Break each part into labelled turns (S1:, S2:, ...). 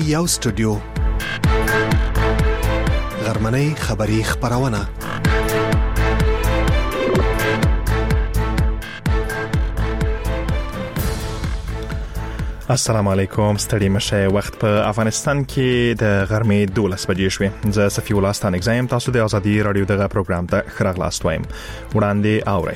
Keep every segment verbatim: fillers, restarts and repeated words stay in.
S1: یو سټوډیو غرمنۍ خبری خبرونه.
S2: السلام علیکم. ستړي مشه. وخت په افغانستان کې د غرمې دولس بجې شوې. زه صفی الله ستانک زایم. تاسو د ازادي رادیو دغه پروګرام ته ښه راغلاست وایم. وړاندې اورئ.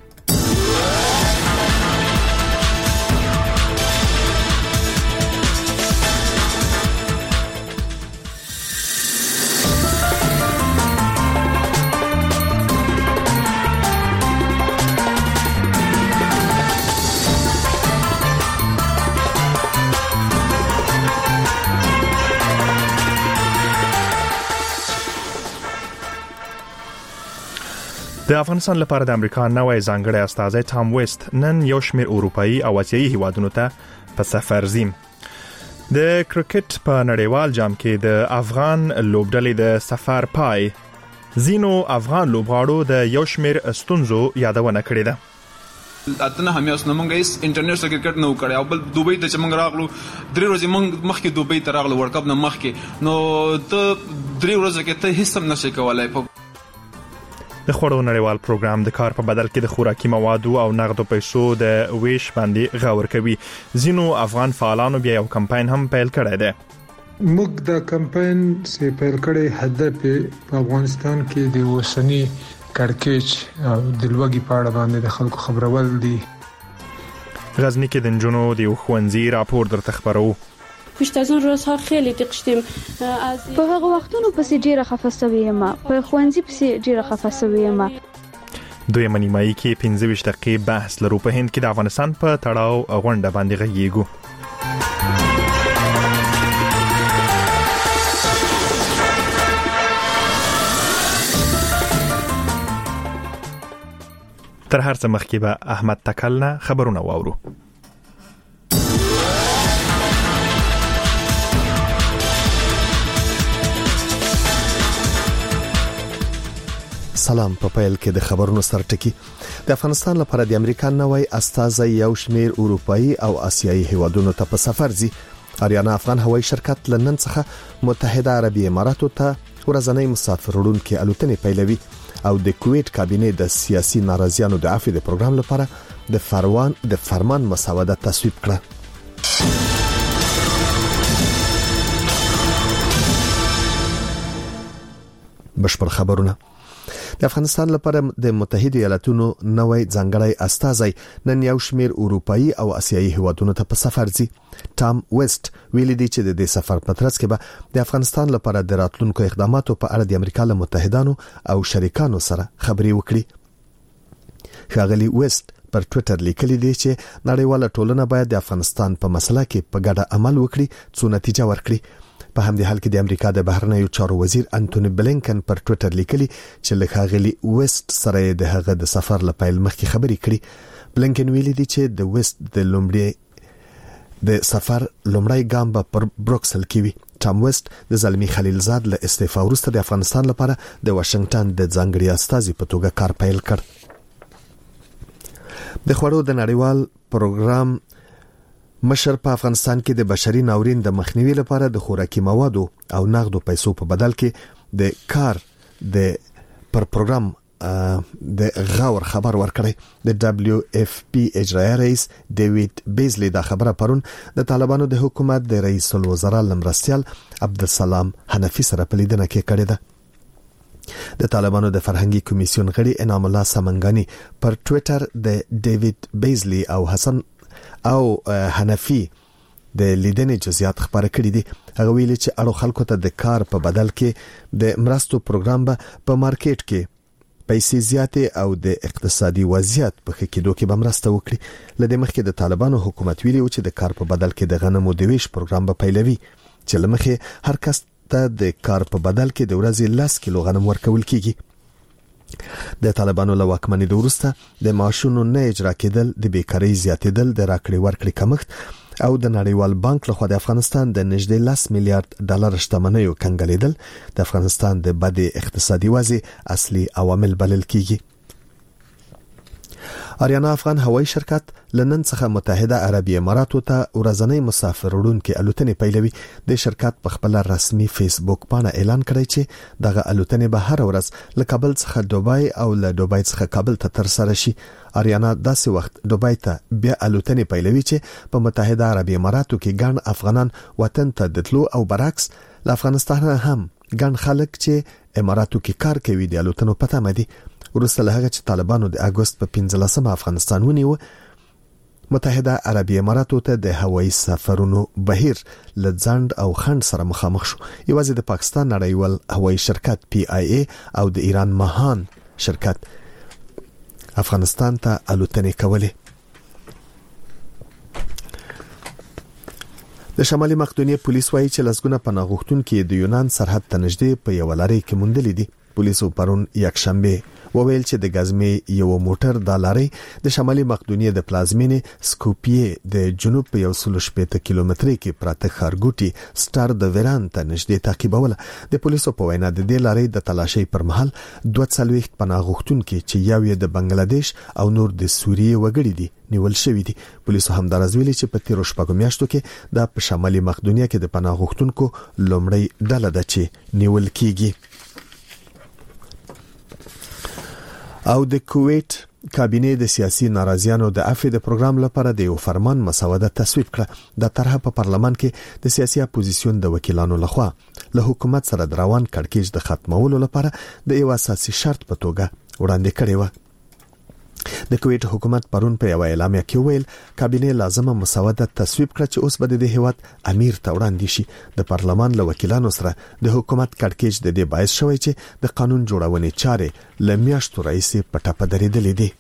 S2: د افغانستان لپاره د امریکا نوی ځانګړی استازی ټام ویست نن یو شمېر اروپایي او اسیایي هیوادونو ته په سفر ځي. د کرکټ په نړیوال جام کې د افغان لوبډلې د سفر پای زینو افغان لوبغاړو د یو شمېر ستونزو یادونه کړې ده.
S3: اتنه همیاس نه مونږ هیڅ انټرنیشنل کرکټ نه وکړی او بل دوبۍ ته چې مونږ راغلو درې ورځې مونږ مخکې دوبۍ ته راغلو ورلد کپ نه مخکې نو ته درې ورځې کې ته هیڅ هم نشې کولای. په
S2: د خوړو نړیوال پروګرام د کار په بدل کې د خوراکي موادو او نغدو پیسو د ویش باندې غور کوي. زینو افغان فعالانو بیا یو کمپاین هم پیل کړی دی.
S4: موږ د کمپاین سي پیل کړی هدف په افغانستان کې د وسنی کړکېچ او د لوګي په اړه باندې د خلکو خبرول دي.
S2: غزنی کې د نجونو د ښوونځي راپور درته خبرو.
S5: پشت از اون روزها خیلی دقشتیم از
S6: په هغه وختونو پسې ډیره خفه شوې یم، په ښوونځي پسې ډیره خفه شوې یم.
S2: دویمه نیمایي کې پنځه ویشت دقیقې بحث لرو. په هند کې د افغانستان په تړاو غونډه باندې غږیږو. تر هر څه مخکې به احمد تکل نه خبرونه واورو.
S1: سلام. په پیل کې د خبرونو سرټکی. د افغانستان لپاره د امریکا نوی استازی یو شمېر اروپایي او آسیایي هیوادونو ته په سفر ځي. اریانا افغان هوایي شرکت لندن څخه متحده عربی اماراتو ته ورځنی مسافر وړونکي الوتنې پیلوي او د کویت کابینه د سیاسي ناراضیانو د عفو د پروګرام لپاره د فروان د فرمان مسوده تصویب کړه. بشپړ خبرونه. د افغانستان لپاره د متحده ایالاتونو نوی ځانګړی استازی نن یو شمېر اروپایي او آسیایي هیوادونو ته په سفر ځي. ټام ویست ویلي دی چې د دې سفر په ترڅ کې به د افغانستان لپاره د راتلونکو اقداماتو په اړه د امریکا له متحدانو او شریکانو سره خبرې وکړي. ښاغلي ویست پر ټوئیټر لیکلي دی چې نړیواله ټولنه باید د افغانستان په مسله کې په ګډه عمل وکړي څو نتیجه ورکړي. په همدې حال کې د امریکا د بهرنیو چارو وزیر انټونی بلینکن پر ټوئیټر لیکلي چې له ښاغلي ویست سره د هغه د سفر لپاره مخکې خبرې کړي. بلینکن ویلي دی چې د ویست د لومړي د سفر لومړی ګام به پر بروکسل کې وي. ټام ویست د زلمی خلیلزاد له استعفا وروسته د افغانستان لپاره د واشنگټن د ځانګړي استازي په توګه کار پیل کړ. د خوړو د نړیوال پروګرام مشر په افغانستان کې د بشري ناورین د مخنیوي لپاره د خوراکي موادو او نغدو پیسو په بدل کې د کار د پر پروګرام د غور خبر ورکړی. د دبليو اف پی اجرایي رئیس ډیوډ بیزلی دا خبره پرون د طالبانو د حکومت د رئیس الوزرا لمرستیال عبدالسلام حنفي سره په لیدنه کې کړې ده. د طالبانو د فرهنګي کمیسیون غړي انعام الله سمنګانی پر ټوئیټر د ډیوډ بیزلی او حسن او حنفي د لیدنې جزئیات خبره کړې دي. هغه ویلي چې اړو خلکو ته د کار په بدل کې د مرستو پروګرام به په مارکیټ کې پیسې زیاتې او د اقتصادي وضعیت په ښه کېدو کې به مرسته وکړي. لدې مخکې د طالبانو حکومت ویلي و چې د کار په بدل کې د غنمو د ویش پروګرام به پیلوي چې لمخې هر کس ته د کار په بدل کې د ورځې لس کیلو غنم ورکول کیږي. د طالبانو له واکمنۍ وروسته د معاشونو نه اجرا کېدل، د بیکارۍ زیاتېدل، د راکړې ورکړې کمښت او د نړیوال بانک لخوا د افغانستان د نږدې لس میلیارډ ډالر شتمنیو کنګلېدل د افغانستان د بد اقتصادي وضع اصلي عوامل بلل کیږي. آریانا افغان هوایي شرکت لندن څخه متحده عربی اماراتو ته ورځنی مسافر وړونکي الوتنې پیلوي. د شرکت په خپل رسمي فیسبوک باندې اعلان کړی چې دغه الوتنې به هر ورځ له کابل څخه دوبای او له دوبای څخه کابل ته تر سره شي. آریانا داسې وخت دوبای ته بیا الوتنې پیلوي چې په متحده عربی اماراتو کې ګڼ افغانان وطن ته دتلو او برعکس له افغانستان هم ګڼ خلک چې اماراتو کې کار کوي د الوتنو پته مدي. ورسته له هغه چې طالبانو د اگست په پنځلسمه افغانستان ونیو، متحده عربی اماراتو ته د هوایي سفرونو بهیر لځند او خند سره مخامخ شو. یوازې د پاکستان نړیوال هوایي شرکت پی آی ای او د ایران مهان شرکت افغانستان ته الوتنې کولې. د شمالي مقدونیې پولیس وایي چې لسګونه پناه غوښتونکي د یونان سرحد ته نږدې په یو لارې کې موندلې دي. پولیسو پرون یک شنبه وویل چې د غزمې یو موټر د لارې د شمالي مقدونیې د پلازمینې سکوپیه د جنوب په یو سل شپږ کیلومتري کې پراته خارګوټي سټار د ویران ته نږدې تعقیبوله. د پولیسو په وینا د دې لارې د تلاشي پر مهال دوه څلوېښت پناه غوښتونکي چې یو یې د بنگلاديش او نور د سوریې وګړي دي نیول شوی دي. پولیسو هم درز ویلي چې په تیرو شپږو میاشتو کې د په شمالي مقدونیه کې د پناه غوښتونکو لومړی ډله ده چې نیول کیږي. او د کویت کابینه د سیاسي ناراضیانو د عفو د پروګرام لپاره د یو فرمان مسوده تصویب کړه. د طرحه په پارلمان کې د سیاسي اپوزیسیون د وکیلانو لخوا له حکومت سره د روان کړکېچ د ختمولو لپاره د یو اساسي شرط په توګه وړاندې کړی و. د کویت حکومت پرون په یو اعلامیه کې ویل کابینه لازمه مسوده تصویب کړه چې اوس به د هیواد امیر ته وړاندې شي. د پارلمان له وکیلانو سره د حکومت کړکېچ د دې باعث شوی چې د قانون جوړونې چارې له میاشتو راهیسې په ټپه درېدلې دي.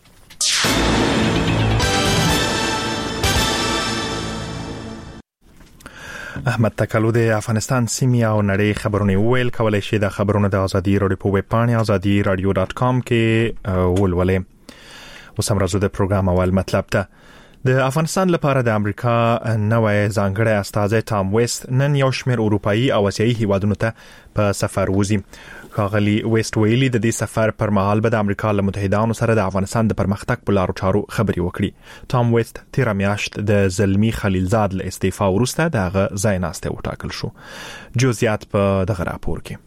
S2: احمد تکلو د افغانستان سیمې او نړۍ خبرونه ویل. کولای شي د خبرونو د ازادي رادیو په ویب پاڼه ازادي رادیو ډاټ کام کې ولولئ. اوس هم راځو د پروګرام اول مطلب ته. د افغانستان لپاره د امریکا نوې ځانګړی استازی ټام ویست نن یو شمېر اروپایي او اسیایي هیوادونو ته په سفر وځي. ښاغلي ویست ویلي د دې سفر پر مهال به د امریکا له متحدانو سره د افغانستان د پرمختګ په لارو چارو خبرې وکړي. ټام ویست تیر میاشت د زلمی خلیلزاد له استعفا وروسته دغه ځای ناسته وټاکل شو. جزئیات په دغه راپور کې.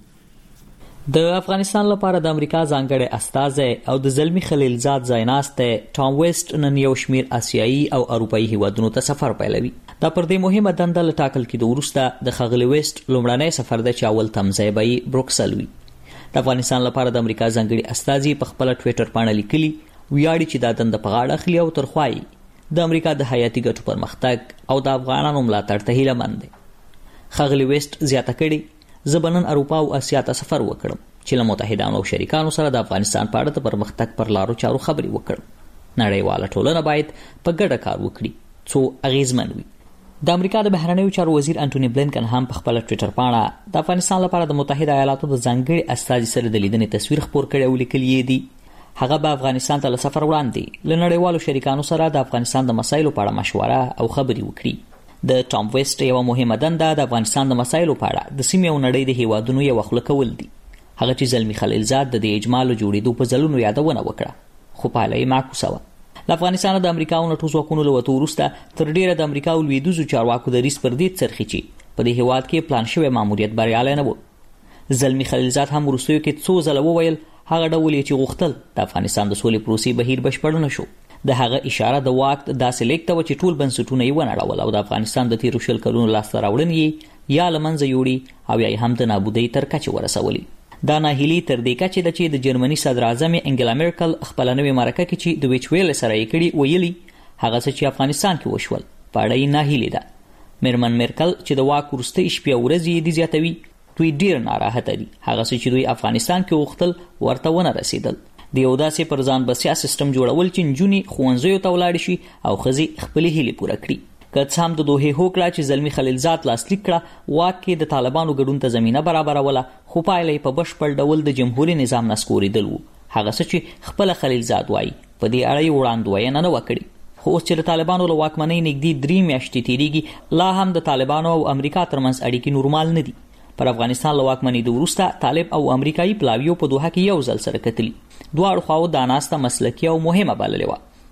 S7: د افغانستان لپاره د امریکا ځانګړی استازی او د زلمی خلیلزاد ځایناسته ټام ویست نن یو شمېر آسیایي او اروپایي هیوادونو ته سفر پیلوي. دا پر دې مهمه دنده له ټاکل کېدو وروسته د ښاغلي ویست لومړنی سفر دی چې اول تمځای به یې بروکسل وي. د افغانستان لپاره د امریکا ځانګړي استازي په خپل ټویټر باندې لیکلي ویاړي چې دا دنده په غاړه اخلي او ترخوایي د امریکا د حیاتي ګټو پرمختګ او د افغانانو ملاتړ ته هیله مند دي. ښاغلي ویست زیاته کړي زه به نن اروپا او اسیا ته سفر وکړم چې له متحدانو او شریکانو سره د افغانستان په اړه د پرمختګ پر لارو چارو خبرې وکړم. نړیواله ټولنه باید په ګډه کار وکړي څو اغیزمن وي. د امریکا د بهرنیو چارو وزیر انټونی بلینکن هم په خپل ټویټر باندې د افغانستان لپاره د متحده ایالاتو د ځانګړي استازي سره د لیدنې تصویر خپور کړی او لیکلی دی هغه به افغانستان ته سفر وړاندې له نړیوالو شریکانو سره د افغانستان د مسایلو په اړه مشوره او خبرې وکړي. د ټام ویست یو مهمه دنده د افغانستان د مسایلو په اړه د سیمې او نړۍ د هیوادونو یو خپل کول دي. هغه چې زلمی خلیلزاد د دې اجمالو جوړېدو په ځلونو یادونه وکړه خو پایله یې معکوسه وه. له افغانستان د امریکا او نټو ځواکونو له وتو وروسته تر ډیره د امریکا او لویدیځو چارواکو د ریس پر دې څرخي چې په دې هیواد کې پلان شوی ماموریت بریالی نه و. زلمی خلیلزاد هم وروستیو کې څو ځله وویل هغه ډول چې غوښتل د افغانستان د سولې پروسې بهیر بشپړ نه شو. د هغه اشاره د واک داسې لیک ته و چې ټول بنسټونه یې ونړول او د افغانستان د تیرو شل کلونو لاسته راوړنې یا له منځه یوړي او یا هم د نابودۍ تر کچې ورسولي. دا ناهیلي تر دې کچې ده چې د جرمني صدر اعظم انګلا میرکل خپل نوې مرکه کې چې د ویچ ویل سره یې کړي ویلي هغه څه چې افغانستان کې وشول په اړه یې ناهیلي ده. میرمن میرکل چې د واک وروستۍ شپې او ورځې دي زیاتوي دوی ډیر ناراحته دي. هغه څه چې دوی افغانستان کې وغوښتل ورته ونه رسیدل. د یو داسې پر ځان بسیا سیستم جوړول چې نجونې ښوونځیو ته ولاړې شي او ښځې خپلې هیلې پوره کړي. که څه هم د دوحې هوکړه چې زلمی خلیلزاد لاسلیک کړه واک کې د طالبانو ګډون ته زمینه برابروله خو پایله یې په بشپړ ډول د جمهوري نظام نه سکورېدل و. هغه څه چې خپله خلیلزاد وایي په دې اړه یې وړاندوینه نه وه کړې. خو اوس چې د طالبانو له واکمنۍ نږدې درې میاشتې تېرېږي لا هم د طالبانو او امریکا ترمنځ اړیکې نورمال نه دي. پر افغانستان له واکمنېدو وروسته طالب او امریکایي پلاویو په دوحه کې یو ځل سره کتلي. دواړو خواو دا ناسته مسلکي او مهمه بللې وه.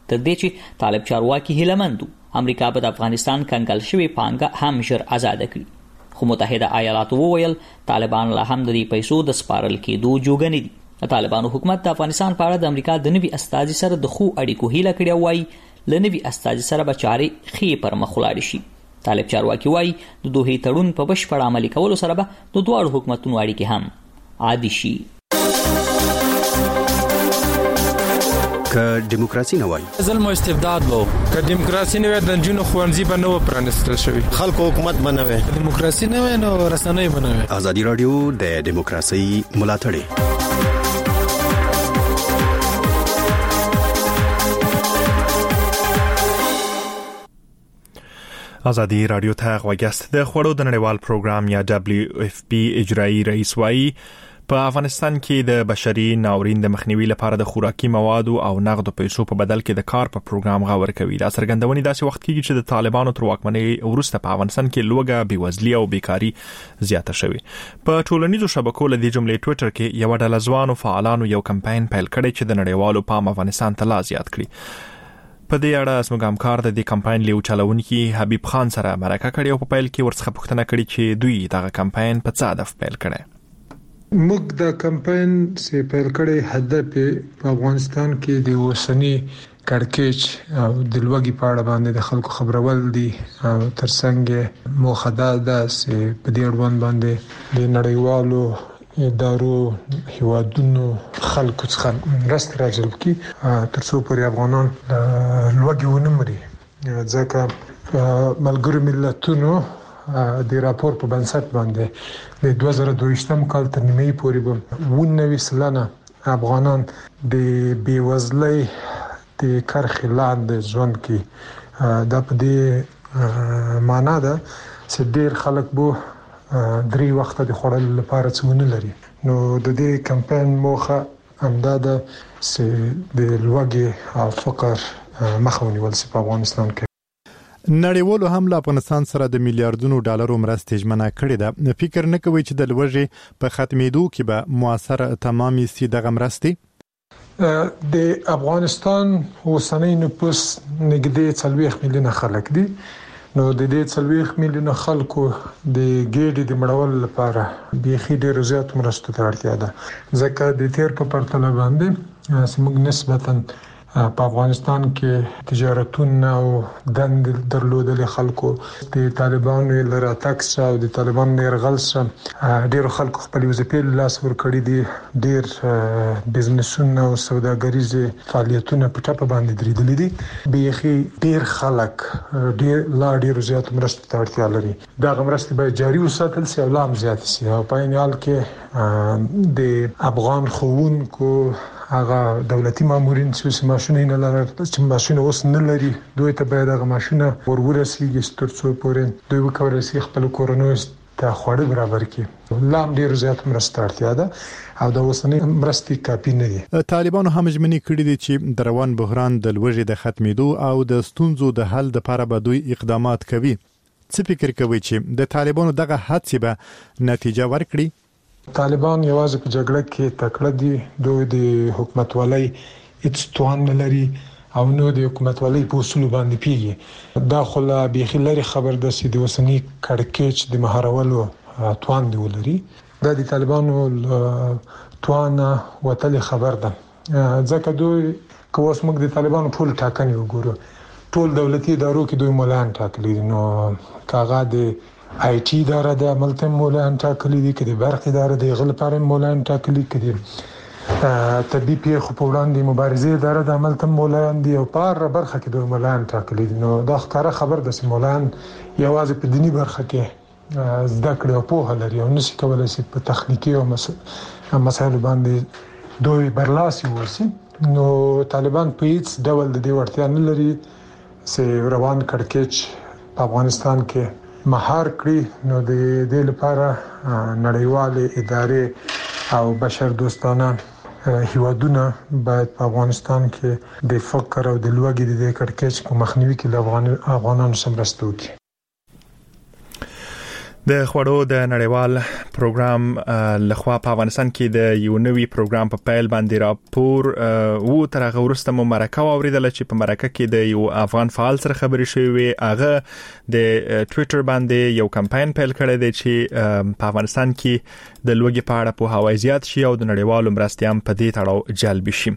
S7: تر دې چې طالب چارواکي هیلمندو امریکا به د افغانستان کنګل شوی پانګه هم ژر آزاد کړي، خو متحده ایالاتو وویل طالبان لا هم د دې پیسو د سپارل کېدو جوګنې دي. د طالبانو حکومت د افغانستان په اړه د امریکا د نوي استازي سره د خو اړیکو هیله کړې وای ل نوي استازي سره به چارې خې پر مخ ولاړ شي. طالب چارواکي وای د دوه تړون په بشپړ عملي کولو سره به د دوه حکومتونو اړیکې هم عادي شي.
S8: که دیموکراسي نه وای
S9: ظلم او استبداد وو، که دیموکراسي نه وای د جنونو خوانځي به نو پرانستل شوی،
S10: خلکو حکومت بنوي،
S9: دیموکراسي نه وای نو رسنۍ بنوي.
S8: ازادي رادیو د دیموکراسي ملاتړ
S2: ازادي رادیو ته غوښتل د خړو د نړیوال پروګرام یا دبليو اف پی اجرایی رئیس وایي په افغانستان کې د بشري ناورین د مخنیوي لپاره د خوراکي موادو او نغدو پیسو په بدل کې د کار په پروګرام غوړ کوي. دا څرګندونې داسې وخت کېږي چې د طالبانو تر واکمنۍ وروسته په افغانستان کې لوږه، بېوزلي او بیکاري زیاته شوې. په ټولنیزو شبکو له دې جملې ټوئیټر کې یو ډله ځوانو فعالانو یو کمپاین پیل کړی چې د نړیوالو پام افغانستان ته لا زیات کړي. په دې اړه زموږ همکار د دې کمپاین لیو چلوونکي حبیب خان سره مرکه کړې او په پیل کې ورڅخه پوښتنه کړې چې دوی دغه کمپاین په څه هدف پیل کړی.
S4: موږ د کمپاین سي پیل کړی هدف په افغانستان کې د اوسنی کړکېچ او د لوږې په اړه باندې د خلکو خبرول دي او ترڅنګ موخه ده چې په دې اړوند باندې د نړیوالو ادارو هیوادونو خلکو څخه مرسته راجلب کی تر څو پورې افغانان لوږې ونه مري. ځکه ملګرو ملتونو د راپور په بنسټ باندې د دوه زره دوه کال تر نیمه پورې به ونوي سلنه افغانان د بیوزلۍ د کرښې لاندې ژوند کوي. دا په دې معنا ده چې ډېر خلک به درې وخته د خوړل لپاره څونه لري. نو د دې کمپاین موخه همدا ده چې د لوږې او فقر مخه ونیول شي په افغانستان کې.
S11: نړیوالو هم له افغانستان سره د میلیارډونو ډالرو مرستې ژمنه کړې ده. فکر نه کوي چې د لوږې په ختمېدو کې به موثر تمامي سي دغه مرستې؟
S4: د افغانستان اوسنی نفوس نږدې څلوېښت میلیونه خلک دي. نو د دې څلوېښت میلیونه خلکو د ګېډې د مړولو لپاره بیخي ډېر زیات مرستو ته اړتیا ده. ځکه د تیر په پرتله باندې زموږ نسبتاً په افغانستان کې تجارتونه او دند درلودل خلکو د طالبانو لره تاکس او د طالبانو يرغل سره ډېر خلکو خپل وظیفې لاس ور کړی دي. ډېر بزنسونه او سوداګریزه فعالیتونه په ټاپه باندې درېدلې دي. بیخي ډېر خلک ډېر لا ډېر زیات مرستو ته اړتیا لري. دا مرستې باید جاري وساتل شي او لا هم زیات شي. او په عین حال کې د افغان خوونکو هغه دولتي مامورین چې ماشونه نه لري چې ماشونه اوس نه لري دوی ته باید هغه ماشونه ورورسیږي تر څو پورې دوی وکولای شي خپل کورونو ته خوړې برابر کړي. لام ډیر زیات مرسته اړتیا ده او د اوسنی مرستې کافي نه دي.
S11: طالبانو هم ژمنې کړې دي چې د روان بحران د لوږې د ختمېدو او د ستونزو د حل لپاره به دوی اقدامات کوي. څه فکر کوي چې د طالبانو دغه هڅې به نتیجه ورکړي؟
S4: طالبان یوازې په جګړه کې تکړه دي. دوی د حکومتولۍ هیڅ توان نه لري او نو د حکومتولۍ په اصول باندې پیږي. دا خو لا بیخي لري خبر ده چې د اوسنی کړکېچ د مهارولو توان دی ولري. دا د طالبانو توان وتل خبر ده. ځکه دوی کوس موږ د طالبانو ټول ټاکنې وګورو ټول دولتي ادارو کې دوی مولان ټاکلي. نو کاغه د آی ټي اداره د عملته مولان ټاکلي دي، کې د برق اداره د غل لپاره مولان ټاکلي، کې د طبي پیښو په وړاندې مبارزې اداره د عملته مولان دي او په هر برخه کې د مولان ټاکلي دي. نو دا ښکاره خبر ده چې مولان یوازې په دینی برخه کې زده کړې او پوهه لري او نشي کولای شي په تخنیکی او مسایلو باندې دوی برلاسي وسی. نو طالبان په هیڅ ډول د دې وړتیا نه لري چې روان کړکېچ په افغانستان کې مهار کړی. نو د دې لپاره نړیوالې ادارې او بشر دوستانه هیوادونه باید په افغانستان کې د فقر او د لوږې د کړکېچ په مخنیوي کې له افغانانو سره مرسته وکړي.
S2: د خوړو د نړیوال پروګرام لخوا په افغانستان کې د یو نوي پروګرام په پیل باندې راپور وو تر هغه وروسته مو مرکه واوریدل چې په مرکه کې د یو افغان فعال سره خبرې شوې. هغه د ټوئیټر باندې یو کمپاین پیل کړی دی چې په افغانستان کې د لوږې په اړه پوهاوی زیات شي او د نړیوالو مرستې هم په دې تړاو جلب شي.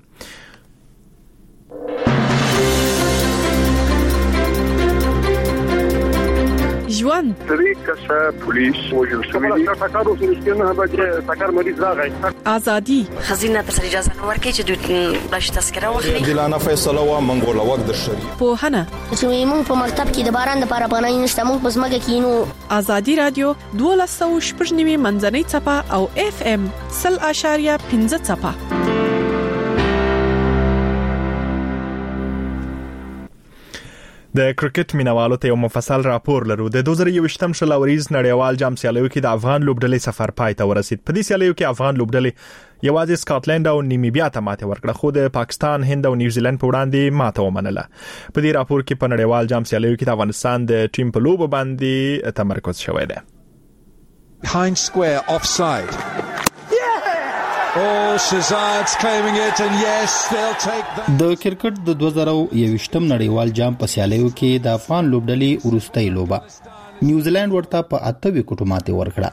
S10: ژوند
S12: طریقه پولیس وجل شوی دی تاکارو سنشتنه به تاکار مریض راغی
S10: ازادي
S13: خزینه تر اجازه نه ورکړي چې دوی بلش تذکره واخلي
S14: دلانه فیصله و منګول وخت د شری
S10: په هنه
S15: چې موږ په مکتب کې د باران د لپاره پناه نشته موږ په سمګه کې نو
S10: ازادي رادیو دوه سوه شپږ نیمه منځنۍ چپه او اف ام صفر اشاریه پنځه چپه.
S2: د کرکټ مینوالو ته یو مفصل راپور لرو. د دوه زره یوویشتم شلوريز نړیوال جام سیالیو کې د افغان لوبډلې سفر پای ته ورسید. په دې سیالیو کې افغان لوبډلې یوازې سکاټلند او نیمیبیا ته ماته ورکړه، خو د پاکستان، هند او نیوزیلند په وړاندې ماته ومنله. په دې راپور کې په نړیوال جام سیالیو کې د افغانستان د ټیم په لوب باندې تمرکز شوی دی.
S16: Behind square offside. Oh, Shazad's claiming it and yes, they'll take that.
S17: د کرکټ د دوه زره یوویشتم نړیوال جام په سیالیو کې د افغان لوبډلې ورستۍ لوبه نیوزیلند ورته په اته وکټو ماته ورکړه.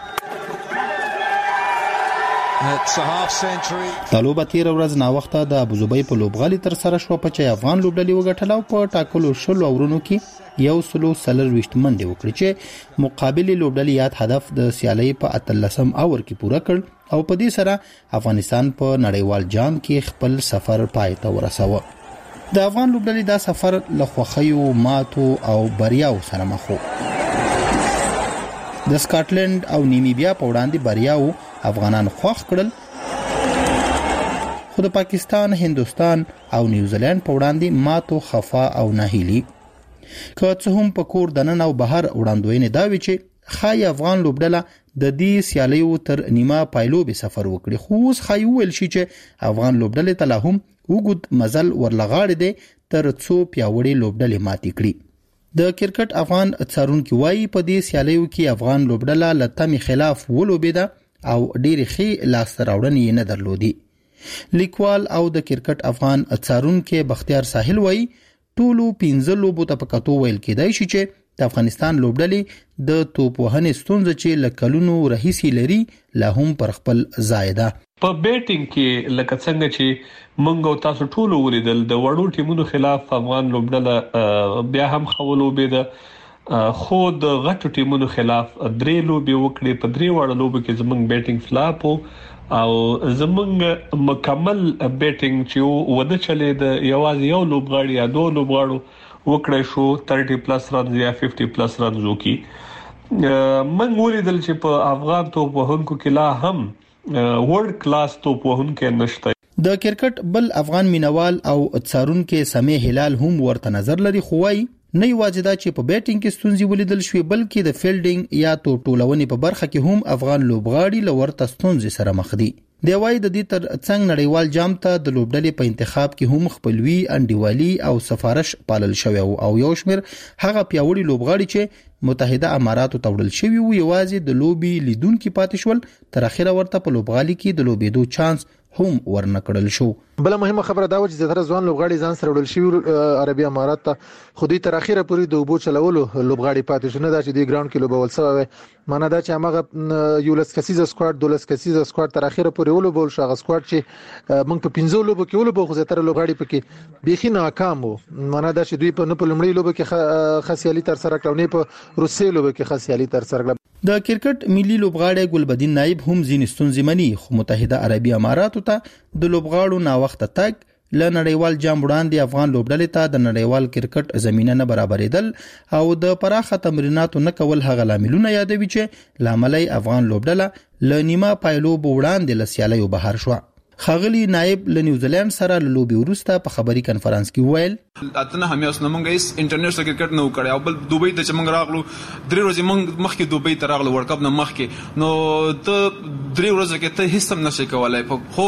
S17: د لوبه تیر ورځ نا وخته د ابوظبي په لوبغالي تر سره شو په چې افغان لوبډلې وګټل او په ټاکلو شلو اورونو کې یو سلو سلر وشت منډه وکړي چې مقابل لوبډلې یاد هدف د سیالي په اتلسم اور کې پوره کړ او په دې سره افغانستان په نړیوال جام کې خپل سفر پای ته ورساوه. د افغان لوبډلې دا سفر له خوخیو ماتو او بریاو سره مخ وو. د سکاټلند او نیمیبیا په وړاندې بریاو افغانان خوښ کړل، خو د پاکستان، هندوستان او نیوزیلند په وړاندې ماتو، خفا او ناهیلي. که څه هم په کور دننه او بهر وړاندوینې دا وی چې خای افغان لوبډله د دې سیالیو تر نیمه پایلوبې سفر وکړي، خو اوس خای ویل شي چې افغان لوبډلې ته لا هم وګد مزل ورلغاړي دي تر څو پیاوړي لوبډلې ماتې کړي. د کرکټ افغان څارونکي وایي په دې سیالیو کې افغان لوبډله له تمې خلاف ولوبېده او ډېرې ښې لاسته راوړنې نه درلودې. لیکوال او د کرکټ افغان څارونکي بختیار ساحل وایي ټولو پنځه لوبو ته په کتو ویل کېدای شي چې د افغانستان لوبډلې د توپ وهنې ستونزه چې له کلونو راهیسې لري لا هم پر خپل ځای ده.
S18: په بیټینګ کې لکه څنګه چې موږ او تاسو ټول ولیدل د وړو ټیمونو خلاف افغان لوبډله بیا هم خولو بيده، خو د غټو ټیمونو خلاف درې لوبي وکړي. په درې وړو لوبو کې زموږ بیټینګ فلاپ او زموږ مکمل بیټینګ چې ونه چلے د یوازې یو لوبغاړي یا دوه لوبغاړو وکړای شو تیس پلس رنز یا پنځه پلس رنز وکي. من ولیدل چې په افغان توپ وهونکو کې لا هم ورلد کلاس توپ وهونکو نشته.
S17: د کرکټ بل افغان مینوال او څارونکو سمې هلال هم ورته نظر لري، خو وايي نه یوازې دا چې په بیټینګ کې ستونزې ولیدل شوې بلکې د فیلډینګ یا توپ ټولونې په برخه کې هم افغان لوبغاړي له ورته ستونزې سره مخ دي. دی وايي د دې تر څنګ نړیوال جام ته د لوبډلې په انتخاب کې هم خپلوي، انډیوالي او سفارش پالل شوی او یو شمېر هغه پیاوړي لوبغاړي چې متحده اماراتو ته وړل شوی وو یوازې د لوبي لیدونکو پاتې شول، تر اخره ورته په لوبغالي کې د لوبېدو چانس هم ورنکړل شو.
S19: بل مهمه خبره دا و چې زیاتره ځوان لوبغاړي ځان سره وړل شوی عربي امارات ته، خو دوی تر اخره پورې د وبو چلولو لوبغاړي پاتې شو، نه دا چې دی ګراوند کې لوبول شوی. معنی دا چې هغه یو لس کسیزه سکواډ دولس کسیزه سکواډ تر اخره پورې ولوبول شو. هغه سکواډ چې موږ په پنځو لوبو کې ولوبو، خو زیاتره لوبغاړي پکې بيخي ناکام وو. معنی دا چې دوی په نه په لمړی لوبو کې خاصیالي تر سره کړو، نه په روسي لوبو کې خاصیالي تر سره کړو.
S17: د کرکټ ملي لوبغاړی ګلبدین نایب هم ځینې ستونزې مني، خو متحده عربي اماراتو ته د لوبغاړو نا وخت تک ل نړیوال جام وړاندې افغان لوبډلې ته د نړیوال کرکټ زمينه نه برابرېدل او د پراخه تمریناتو نه کول هغه لاملونه یادوي چې لاملای افغان لوبډله ل نیمه پایلو وړاندې له سیالیو بهر شو. خاغلی نائب له نیوزیلند سره له لوبي وروسته په خبري کانفرنس کې وویل
S3: اتنه همیاس نمونږ هیڅ انټرنیشنل کرکټ نه وکړی او بل دوبۍ ته چې موږ راغلو درې ورځې موږ مخکې دوبۍ ته راغلو ورلد کپ نه مخکې نو ته درې ورځې کې ته هیڅ هم نشې کولای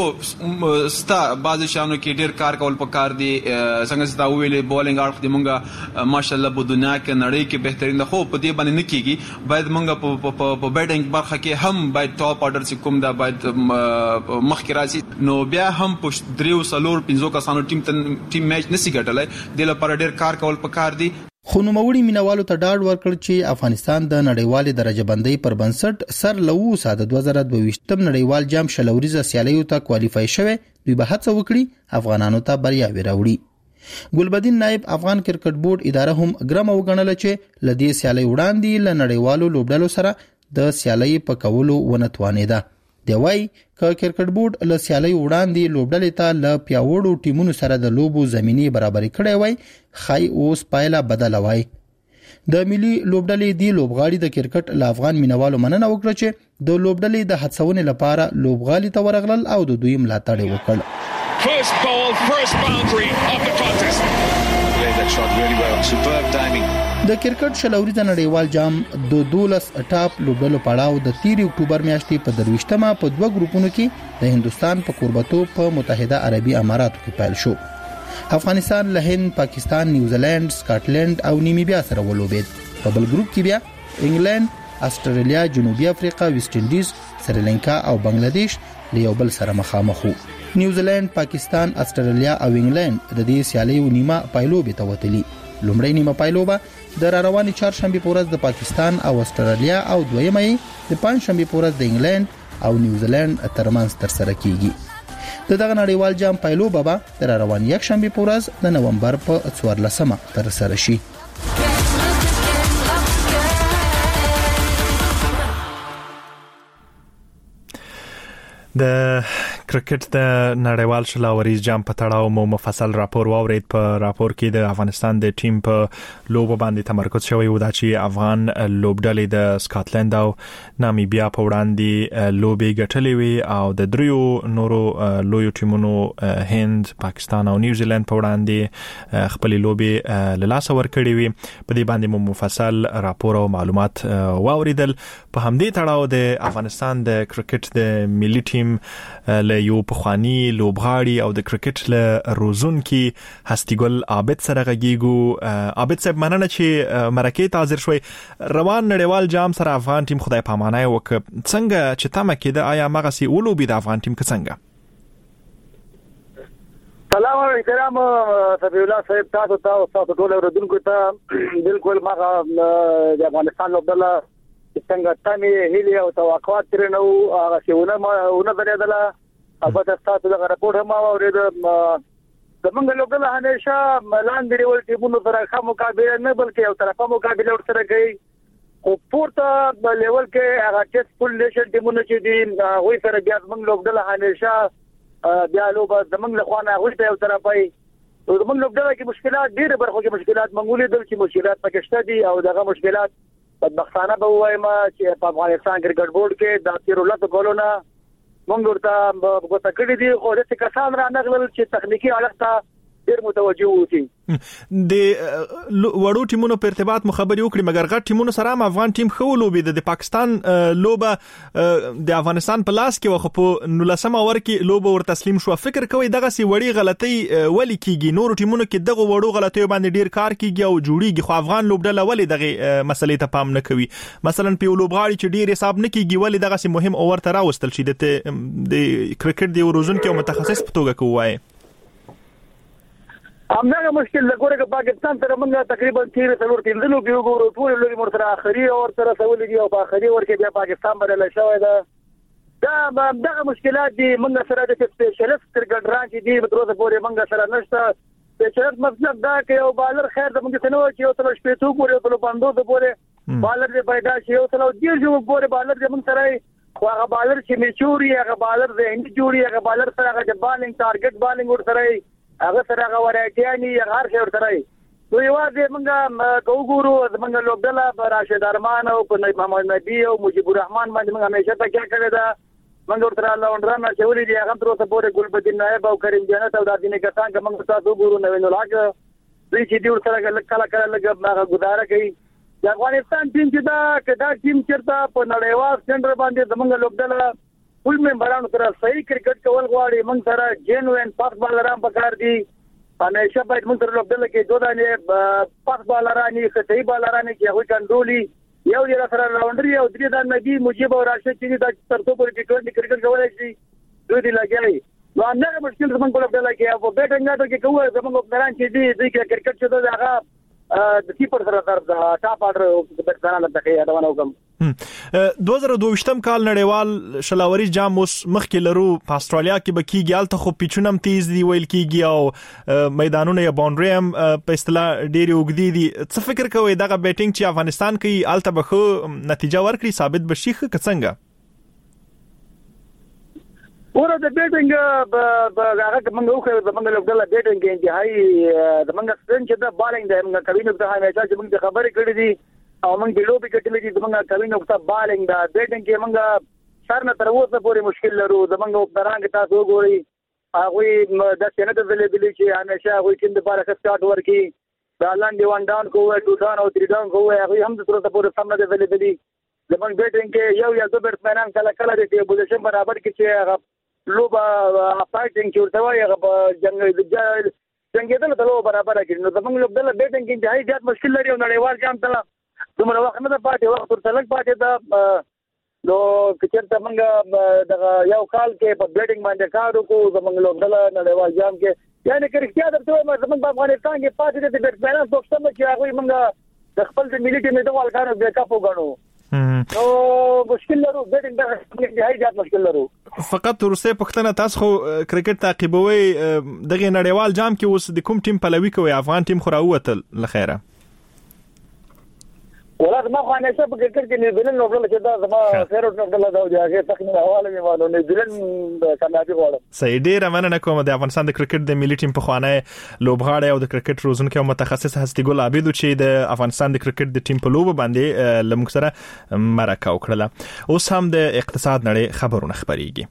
S3: خو ستا بعضې شیانو کې ډېر کار کول پکار دي څنګه چې تا وویلې بولینګ اړخ دې موږ ماشاءالله په دنیا کې نړۍ کې بهترین ده خو په دې باندې نه کېږي باید موږ په بیټینګ برخه کې هم باید ټاپ آرډر چې کوم دا باید مخکې راشي نو بیا هم په دریو څلور پنځو کسانو ټیم ټیم میچ نشي ګټلی د لپاره ډېر کار کول پکار دي.
S17: خو نوموړي مینوالو ته ډاډ ورکړ چې افغانستان د نړیوالې درجه بندۍ پر بنسټ سر له اوسه د دوه زره دوه ویشتم نړیوال جام شل اوریزه سیالیو ته کوالیفای شوی دوی به هڅه وکړي افغانانو ته بریاوې راوړي. ګلبدین نائب افغان کرکټ بورډ اداره هم ګرمه وګڼله چې لدې سیالي وړاندې له نړیوالو لوبډلو سره د سیالي په کولو ونه توانیده. دی وای ک کرکټ بورډ له سیالي وړاندې لوبډلې ته له پیاوړو ټیمونو سره د لوبو زمینی برابرۍ کړې وای خای اوس پایله بدل وای. د ملي لوبډلې دی لوبغاړي د کرکټ له افغان مینوالو مننه وکړه چې د لوبډلې د هڅونې لپاره لوبغالي ته ورغلل او د دوی ملاتړ وکړ.
S20: First ball, first boundary of the contest. Played that shot really well. Superb timing.
S17: د کرکټ شل اوریزه نړیوال جام د دولس ټاپ لوبډلو پړاو د تیر اکتوبر میاشتې په درويشتمه په دوه ګروپونو کې د هندستان په کوربتوب په متحده عربي اماراتو کې پیل شو. افغانستان له هند، پاکستان، نیوزیلند، سکاټلند او نیمیبیا سره ولوبید. په بل ګروپ کې بیا انګلند، استرالیا، جنوبي افریقا، ویسټ انډیز، سریلانکا او بنگلاديش له یو بل سره مخامخ وو. نیوزیلند، پاکستان، استرالیا او انګلند د دې سیالیو نیمه پایلوبې ته وتلي. لومړی نیمه پایلوبه د رواني چهارشنبه په ورځ د پاکستان او استرالیا او دویمه د پنځشنبه په ورځ د انګلند او نیوزیلند ترمنځ تر سره کیږي. د دغه نړیوال جام پایلوبه به د رواني یکشنبه په ورځ د نومبر په څوارلسمه تر سره شي.
S2: د کرکټ د نړیوال شل اوریز جام په تړاو مو مفصل راپور واورید. په راپور کې د افغانستان د ټیم په لوبو باندې تمرکز شوی و چې افغان لوبډلې د سکاټلند او نامیبیا په وړاندې لوبې ګټلې وي او د دریو نورو لویو ټیمونو هند، پاکستان او نیوزیلند په وړاندې خپل لوبې له لاسه ورکړې وي. په دې باندې مو مفصل راپور او معلومات واوریدل. په همدې تړاو د افغانستان د کرکټ د ملي ټیم له یو پخوانی لوبغاړي او د کرکټ له روزونکي هستیګل عابد سره غږیږو. عابد صاحب مننه چې مرکه ته حاضر شوي. روان نړیوال جام سره افغان ټیم خدای پامانه وکړ. څنګه چې تمه کېده آیا مغسي ولوبي د افغان ټیم څنګه؟
S21: سلام علیکم صفی الله صاحب، تاسو ته تاسو ټول اوریدونکو ته بالکل ماغه د افغانستان لوبډله څنګه تمه هیله او توقعات ترنو هغه شیونه ونه درېدله. البته تاسو دغه راپور هم اورید. زمونږ لوبډله همیشه لاندې ډول ټیمونو سره ښه مقابله نه بلکې یو طرفه مقابله ورسره کوي. خو پورته لیول کې هغه ټیسټ فول نیشن ټیمونو چې دي هغوی سره بیا زمونږ لوبډله همیشه بیا لوبه زمونږ له خوا نه هغوی ته یو طرفه وي. زمونږ لوبډله کې مشکلات ډېرې برخو کې مشکلات موږ ولیدل چې مشکلات پکې شته دي او دغه مشکلات بدبختانه به وایم چې په افغانستان کرکټ بورډ کې د تیر ولته کولونه موږ ورته غوښتل کړی دي خو د کسان را نغلل چې تخنیکی اړخ ته ډیر متوجه وو.
S2: د وړو ټیمونو په ارتباط مخابري وکړي مګر غټ ټیمونو سره هم افغان ټیم خو لوبي د پاکستان لوبه د افغانستان په لاس کې وخت په نولسمه ور کې لوبه ور تسلیم شو. فکر کوي دغه سی وړي غلطي ولي کیږي؟ نور ټیمونو کې دغه وړو غلطي باندې ډیر کار کیږي او جوړیږي خو افغان لوبډله ولي دغه مسلې ته پام نه کوي؟ مثلا په لوبغاړي چې ډیر حساب نه کیږي ولي دغه سی مهم اور تر راوستل شي د کرکټ دی ورزون کې متخصص په توګه کوي؟
S21: همدغه مشکل لګوره چې پاکستان سره موږ تقریبا تیر څلور پنځه لوبې وګورو ټول لوبې مر سره اخري اور سره سوالې دي او په اخري ور کې بیا پاکستان بدل شوی دا دا دغه مشکلات دي. موږ سره د سپیشلیست کرکټ ران چې دي په تروسه پورې موږ سره نشته. سپیشلیست مطلب دا چې یو بالر خیر د موږ څنګه چې یو تل شپېتو پورې یو تل باندو د پورې بالر دې پیدا شي یو تل ډیر جو پورې بالر دې موږ سره خو هغه بالر چې میچوري هغه بالر دې هند جوړي هغه بالر سره هغه بالینګ ټارګټ بالینګ ور سره هغه سره هغه ورایټیانی هغه څه ورته راي. نو یوازې موږ کوګورو زمونږ لوبډله راشد ارمان او محمد نبی او مجيب الرحمن باندې موږ همیشه تکیه کړې ده منګ ورته لاونډران شولې دي هغه تر اوسه پورې ګلبدین نائب او کریم جنت او د دینه کسان کوم تاسو ګورو نو نو لاګ دوی چې دوی سره کله کله لګ هغه گزاره کوي د افغانستان ټیم چې دا کدا ټیم چرته په نړیوال سټنډرډ باندې زمونږ لوبډله ټول ممبرانو سره صحیح کرکټ کول غواړي موږ سره جنوین پاس بالران پکار دي همیشه باید موږ سره لوبډله کې دوه دانې پاس بالران کې صحیح بالران کې هغه کنټرولي یو یو سره راونډري او درې دان نبی مجيب او راشد چې دا ترڅو پر ټي کرکټ کولای شي دوی دی لګي نو هغه مشکل زمونږ لوبډله کې او بیټنګ کې کوه زمونږ مبران چې دي دوی کې کرکټ چې دا هغه د کیپر سره تر ټاپ اډر د ځانانه ته یادونه وکم
S2: دوه زره دوه ویشتم کال نړیوال شلاوري جام اوس مخکې لرو په استرالیا کې بکیږي الته خو پیچونم تیز دی ویل کیږي او میدانونه یا باونډري هم په اصطلاح ډېری وګدي دي څه فکر کوي دغه بیټینګ چې افغانستان کوي الته به خو نتیجه ورکړي ثابت بشي که څنګه
S21: ورته د بیټینګ به هغه موږ خو د موږ لوبډله بیټینګ انتهایی د موږ سپین چې د بالینګ د موږ کوي نو د همیشه چې موږ خبرې کړې دي او موږ د لوبي کټلې دي موږ کوي نو د بالینګ د بیټینګ کې موږ سر نه تر اوسه پورې مشکل لرو د موږ په درانګ تاسو ګوري هغه د سینټ د ویلبلی چې همیشه هغه ټیم د بارا سټارټ ورکی د لاندې وان ډاون کوه ټو ډاون او تری ډاون کوه هغه هم د تر اوسه پورې سم نه ویلبلی د موږ بیټینګ کې یو یا دوه بیټسمنان کله کله د پوزیشن برابر کې چې هغه لوبا فایټینګ چې ورته وایي هغه جنگ د څنګه د لوبا برابر کړي نو زموږ لوبډله بیټینګ کې انتهایی زیات مشکل لري او نړیوال جام ته دومره وخت نه پاتې وخت ورته لږ پاتې ده نو کچېرته موږ د یو کال کې په بیټینګ باندې کار وکړو زموږ لوبډله نړیوال جام کې یعنی کرکټیا درته وایم زموږ په افغانستان کې پاتې دي بیټسمنان څوک سم چې هغه موږ د خپل د ملي ټیم د والکانو بیک اپ وګڼو نو مشکل لرو بیټینګ د انتهایی زیات مشکل لرو
S2: فقط ورسته پښتنه تاسو خو کرکټ تعقیبوي دغه نړیوال جام کې اوس د کوم ټیم پلوي کوي افغان ټیم خو راوتل لخيره
S21: ولادت ما خو همیشه په کرکټ کې نیوزیلند لوبډله چې دا زما فیروټ لوبډله دا دی هغه تخمین حواله مې مالو نیوزیلند کامیابی غواړم
S2: صحیح ډیر مننه کوم د افغانستان د کرکټ د ملي ټیم په خوانه لوبغاړی او د کرکټ روزونکو او متخصص هستی ګل عابد چې د افغانستان د کرکټ د ټیم په لوب باندې لمک سره مرکه وکړه اوس هم د اقتصاد نړۍ خبرونه خبريږي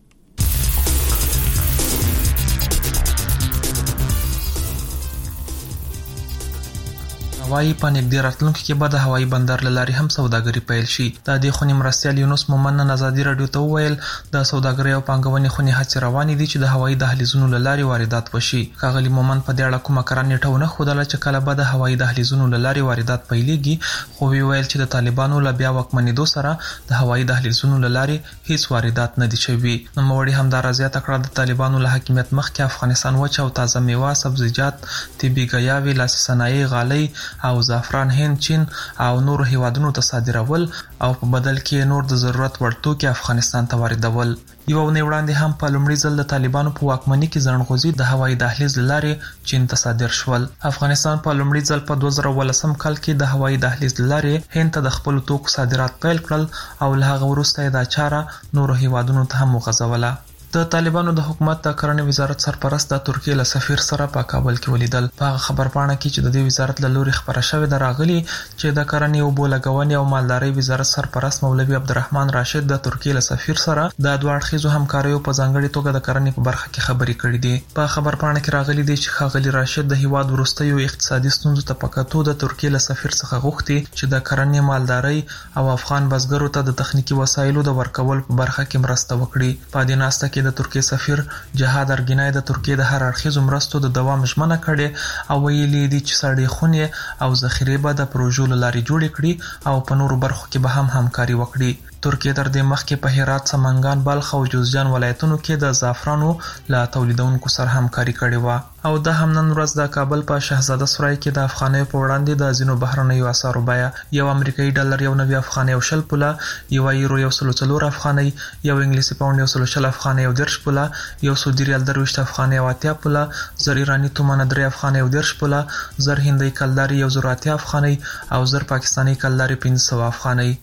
S5: هوایی په نږدې راتلونکو کې به د هوایی بندر لاري هم سوداګري پیل شي د دې خونی مرستيال یونس مومن نزادي رادیو ته ویل د سوداګرۍ او پانګونې خونی هڅې روانې دي چې د هوایی دهلیزونو لاري واردات وشي کاغلی مومن په دې اړه کومه کارانه ټونه خدای چې کله به د هوایی دهلیزونو لاري واردات پیلېږي خو وی ویل چې د طالبانو ل بیا وکمنېدو سره د هوایی دهلیزونو لاري هیڅ واردات نه دي شوي نو موړي هم د رضایت کړه د طالبانو له حکومت مخ کې افغانستان وچ او تازه میوه سبزیجات طبي غیاوي لاسي صنایع غالۍ او زعفران هند چین او نور هیوادونو ته صادرول او په بدل کې نور د ضرورت وړ توکي افغانستان ته واردول یو نه وړاندې هم په لومړي ځل د طالبانو په واکمنۍ کې ځنغوزي د هوایی دهلیز لارې چین ته صادر شول افغانستان په لومړي ځل په دوه زره ولسم کال کې د هوایی دهلیز لارې هند ته د خپل توکو صادرات پیل کړل او له هغه وروسته دا چاره نور هیوادونو ته هم وغځوله د طالبانو د حکومت د کرنې وزارت سرپرست د ترکیه له سفیر سره په کابل کې ولیدل په خبر پاڼه کې چې د دې وزارت له لوري خبره شوې ده راغلي چې د کرنې او بولګونې او مالدارۍ وزارت سرپرست مولوي عبدالرحمن راشد د ترکیه له سفیر سره د دوه اړخیزو همکاریو په ځانګړي توګه د کرنې په برخه کې خبرې کړې دي په خبر پاڼه کې راغلي دي چې خاغلی راشد د هیواد وروستیو اقتصادي ستونزو ته پکاتو د ترکیه له سفیر څخه غوښتي چې د کرنې مالدارۍ او افغان بزګرو ته د تخنیکی وسایلو د ورکول په برخه کې مرسته وکړي په دې ناسته کې د ترکیه سفیر جهاد ارګینای د ترکیه د هر اړخیزو مرستو د دوام ژمنه کړې او ویلي دي چې سړې خونې او ذخیره به د پروژو لاري جوړ کړي او په نورو برخو کې به هم همکاري وکړي ترکیه تر دې مخکې په هرات سمنګان بلخ او جوزجان ولایتونو کې د زعفرانو لا تولیدونکو سره همکاري کړې و او د هم نن ورځ د کابل په شهزاده سرای کې د افغانۍ په وړاندې د ځینو بهرنیو اسعارو بیه یو امریکایي ډالر یو نوي افغانۍ او شل پوله یو یورو یو سل څلور افغانۍ یو انګلیسي پاوند یو سل شل افغانۍ او درش پوله یو سعودي ریال درويشت افغانۍ او اتیا پوله زر ایرانی تومان درې افغانۍ او درش پوله زر هندۍ کلداري یو زر اتیا افغانۍ او زر پاکستاني کلداري پنځه سوه افغانۍ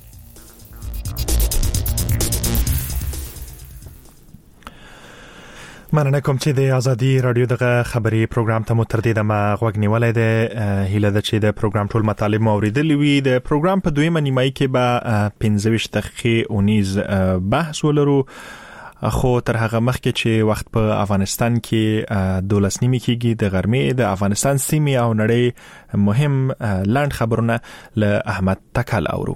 S2: مننه کوم چې د ازادي رادیو دغه خبري پروګرام ته مو تر دې دمه غوږ نیولای دی هیله ده چې د پروګرام ټول مطالب مو اوریدلی وي د پروګرام په دویمه نیمایي کې به پنځه ویشت دقیقې اونیز بحث ولرو خو تر هغه مخکې چې وخت په افغانستان کې دولس نیمه کېږي د غرمې د افغانستان سیمې او نړۍ مهم لاند خبرونه له احمد تکل اورو.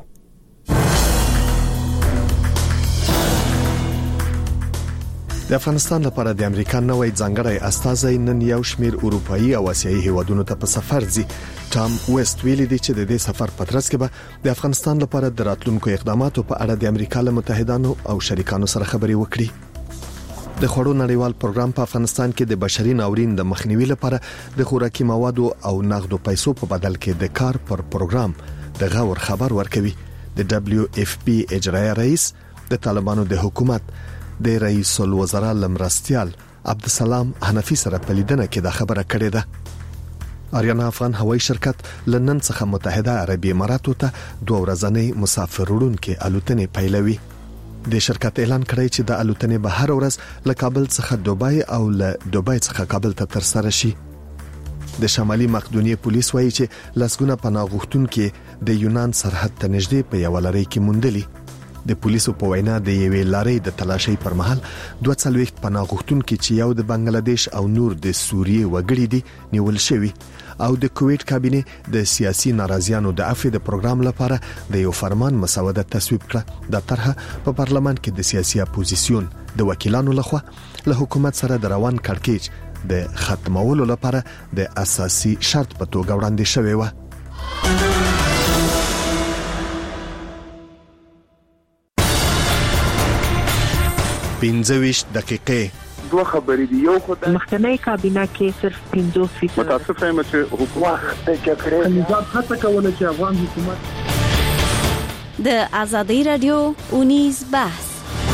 S1: د افغانستان لپاره د امریکا نوې ځانګړی استازی نن یو شمیر اروپאי او آسیایي هیوادونو ته په سفر ځي. ټام ویسټ ویلي دی چې د دې سفر په ترڅ کې به د افغانستان لپاره د راتلونکو اقداماتو په اړه د امریکا له متحدانو او شریکانو سره خبرې وکړي. د خوړو نړیوال پروګرام په افغانستان کې د بشري ناورین د مخنیوي لپاره د خوراکي موادو او نغدو پیسو په بدل کې د کار پر پروګرام د غور خبر ورکوي. د دبليو اف پی اجرایي رئیس د طالبانو د حکومت د رئیس الوزرا لمرستيال عبدالسلام حنفي سره په لیدنه کې دا خبره کړې ده. آریانا افغان هوایي شرکت لندن څخه متحده عربي اماراتو ته دوه ورځنۍ مسافر وړونکو الوتنې پیلوي. د شرکت اعلان کړی چې د الوتنې به هر ورځ له کابل څخه دوبای او له دوبای څخه کابل ته ترسره شي. د شمالي مقدونیې پولیس وایي چې لسګونه پناه غوښتونکو د یونان سرحد ته نږدې په یو لړۍ کې موندلي. د پولیسو په وینا د یوې لارې د تلاشۍ پر مهال دوه څلوېښت پناه غوښتونکو چې یو د بنگلاديش او نور د سوریې وګړي دي نیول شوي او د کویت کابینه د سیاسي ناراضیانو د عفو د پروګرام لپاره د یو فرمان مسوده تصویب کړه. د طرحه په پارلمان کې د سیاسي اپوزیسیون د وکیلانو لخوا له حکومت سره د روان کړکېچ د ختمولو لپاره د اساسي شرط په توګه وړاندې شوی و. پنځه ویشت دقیقې
S12: دوه خبرې دی. یو خدای
S10: مخکنی کابینه کې صرف پنځه فیصد
S12: متاسف یم چې حکومت د کړې نظام هڅه کوله چې افغان حکومت
S6: د ازادي رادیو اونیز بحث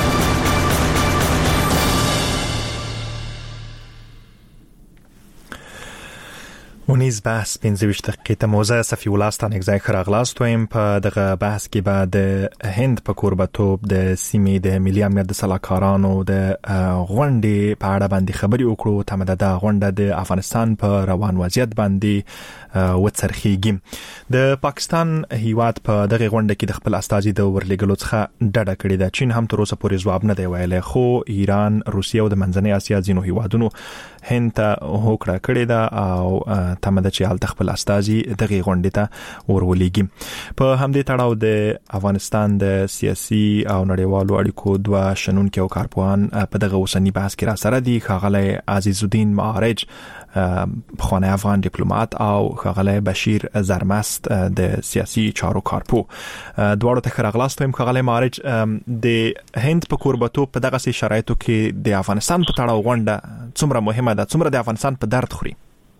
S2: اونیز بحث پنځه ویشت دقیقې ته موزه صفی الله ستانک ځای خراغلاست ویم. په دغه بحث کې به د هند په کوربتوب د سیمې د ملي امنیت د سلاکارانو د غونډې په اړه باندې خبرې وکړو. تمه ده غونډه د افغانستان په روان وضعیت باندې وڅرخیږي. د پاکستان هیواد په دغه غونډه کې د خپل استازي د ورلګلو څخه ډډه کړې ده. چین هم تر اوسه پورې ځواب نه دی ویلی، خو ایران، روسیه او د منځنۍ اسیا ځینو هیوادونو هند ته هوکړه کړې ده او تمه ده چې حالت خپل استازي دغه غونډې ته ورولېږي. په همدې تړاو د افغانستان د سیاسي او نړیوالو اړیکو دوه شنونکي او کارپوهان په دغه اوسنی بحث کې را سره دي. ښاغلی عزیز الدین معارج پخوانی افغان ډیپلوماټ او ښاغلی بشیر زرمست د سیاسي چارو کارپو. دواړو ته راغلاست ویم. ښاغلی معارج، د هند په کوربتوب په دغه شرایطو کې د افغانستان په تړاو غونډه څومره مهمه ده، څومره د افغانستان په درد خوري؟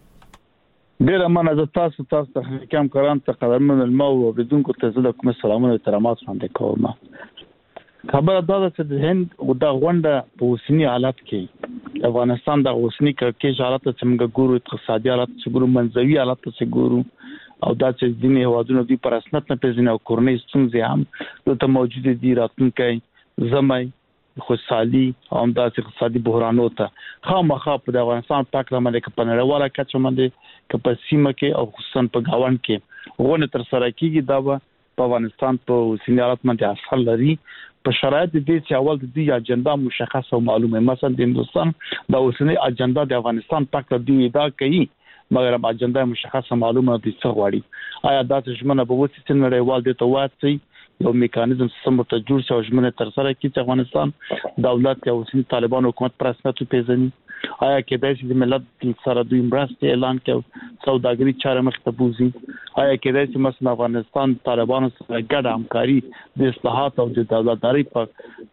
S22: ډیره مننه. زه تاسو تاسو ته حکام کرام ته قدرمن المو او بدونکو ته زه د کوم سلامونه او احترامات وړاندې کوم. خبره دا ده چې د هند د غونډه په اوسنی حالت کې افغانستان د اوسنی کړکېچ حالت ته څنګه ګورو، اقتصادي حالت ته ګورو، منځوي حالت ته ګورو او دا چې ځینې هوادونو دوی پر اسنت نه پیژني او کورنۍ ستونزې هم دلته موجود دي. راتلونکي زمای خوشحالي او د اقتصادي بحرانو ته خامخا په افغانستان پاک لمنه کې په نړیواله کچه باندې که په سیمه کې او خصوصا په گاوند کې غونډه تر سره کیږي. دا په افغانستان په اوسنی حالت باندې اثر لري. په شرایط دي چې اول د دې اجنډا مشخص او معلومه، مثلا د هندستان د اوسنی اجنډا د افغانستان پاک د دې ادعا کوي، مګر اجنډا مشخص معلومه دي څه غواړي. آیا دا چې ژمنه به وڅ چې نړیوال دي ته وایي یو میکانیزم سم ته جوړ شو ژمنه تر سره کی چې افغانستان دولت یا اوسنی طالبان حکومت پر اساس پیژني؟ آیا کېدای شي د ملت سره دوی مرسته اعلان کړي، سوداګري چاره مخ ته بوزي؟ آیا کېدای شي مثلا افغانستان طالبانو سره ګډه همکاري د اصلاحات او د دولتداري په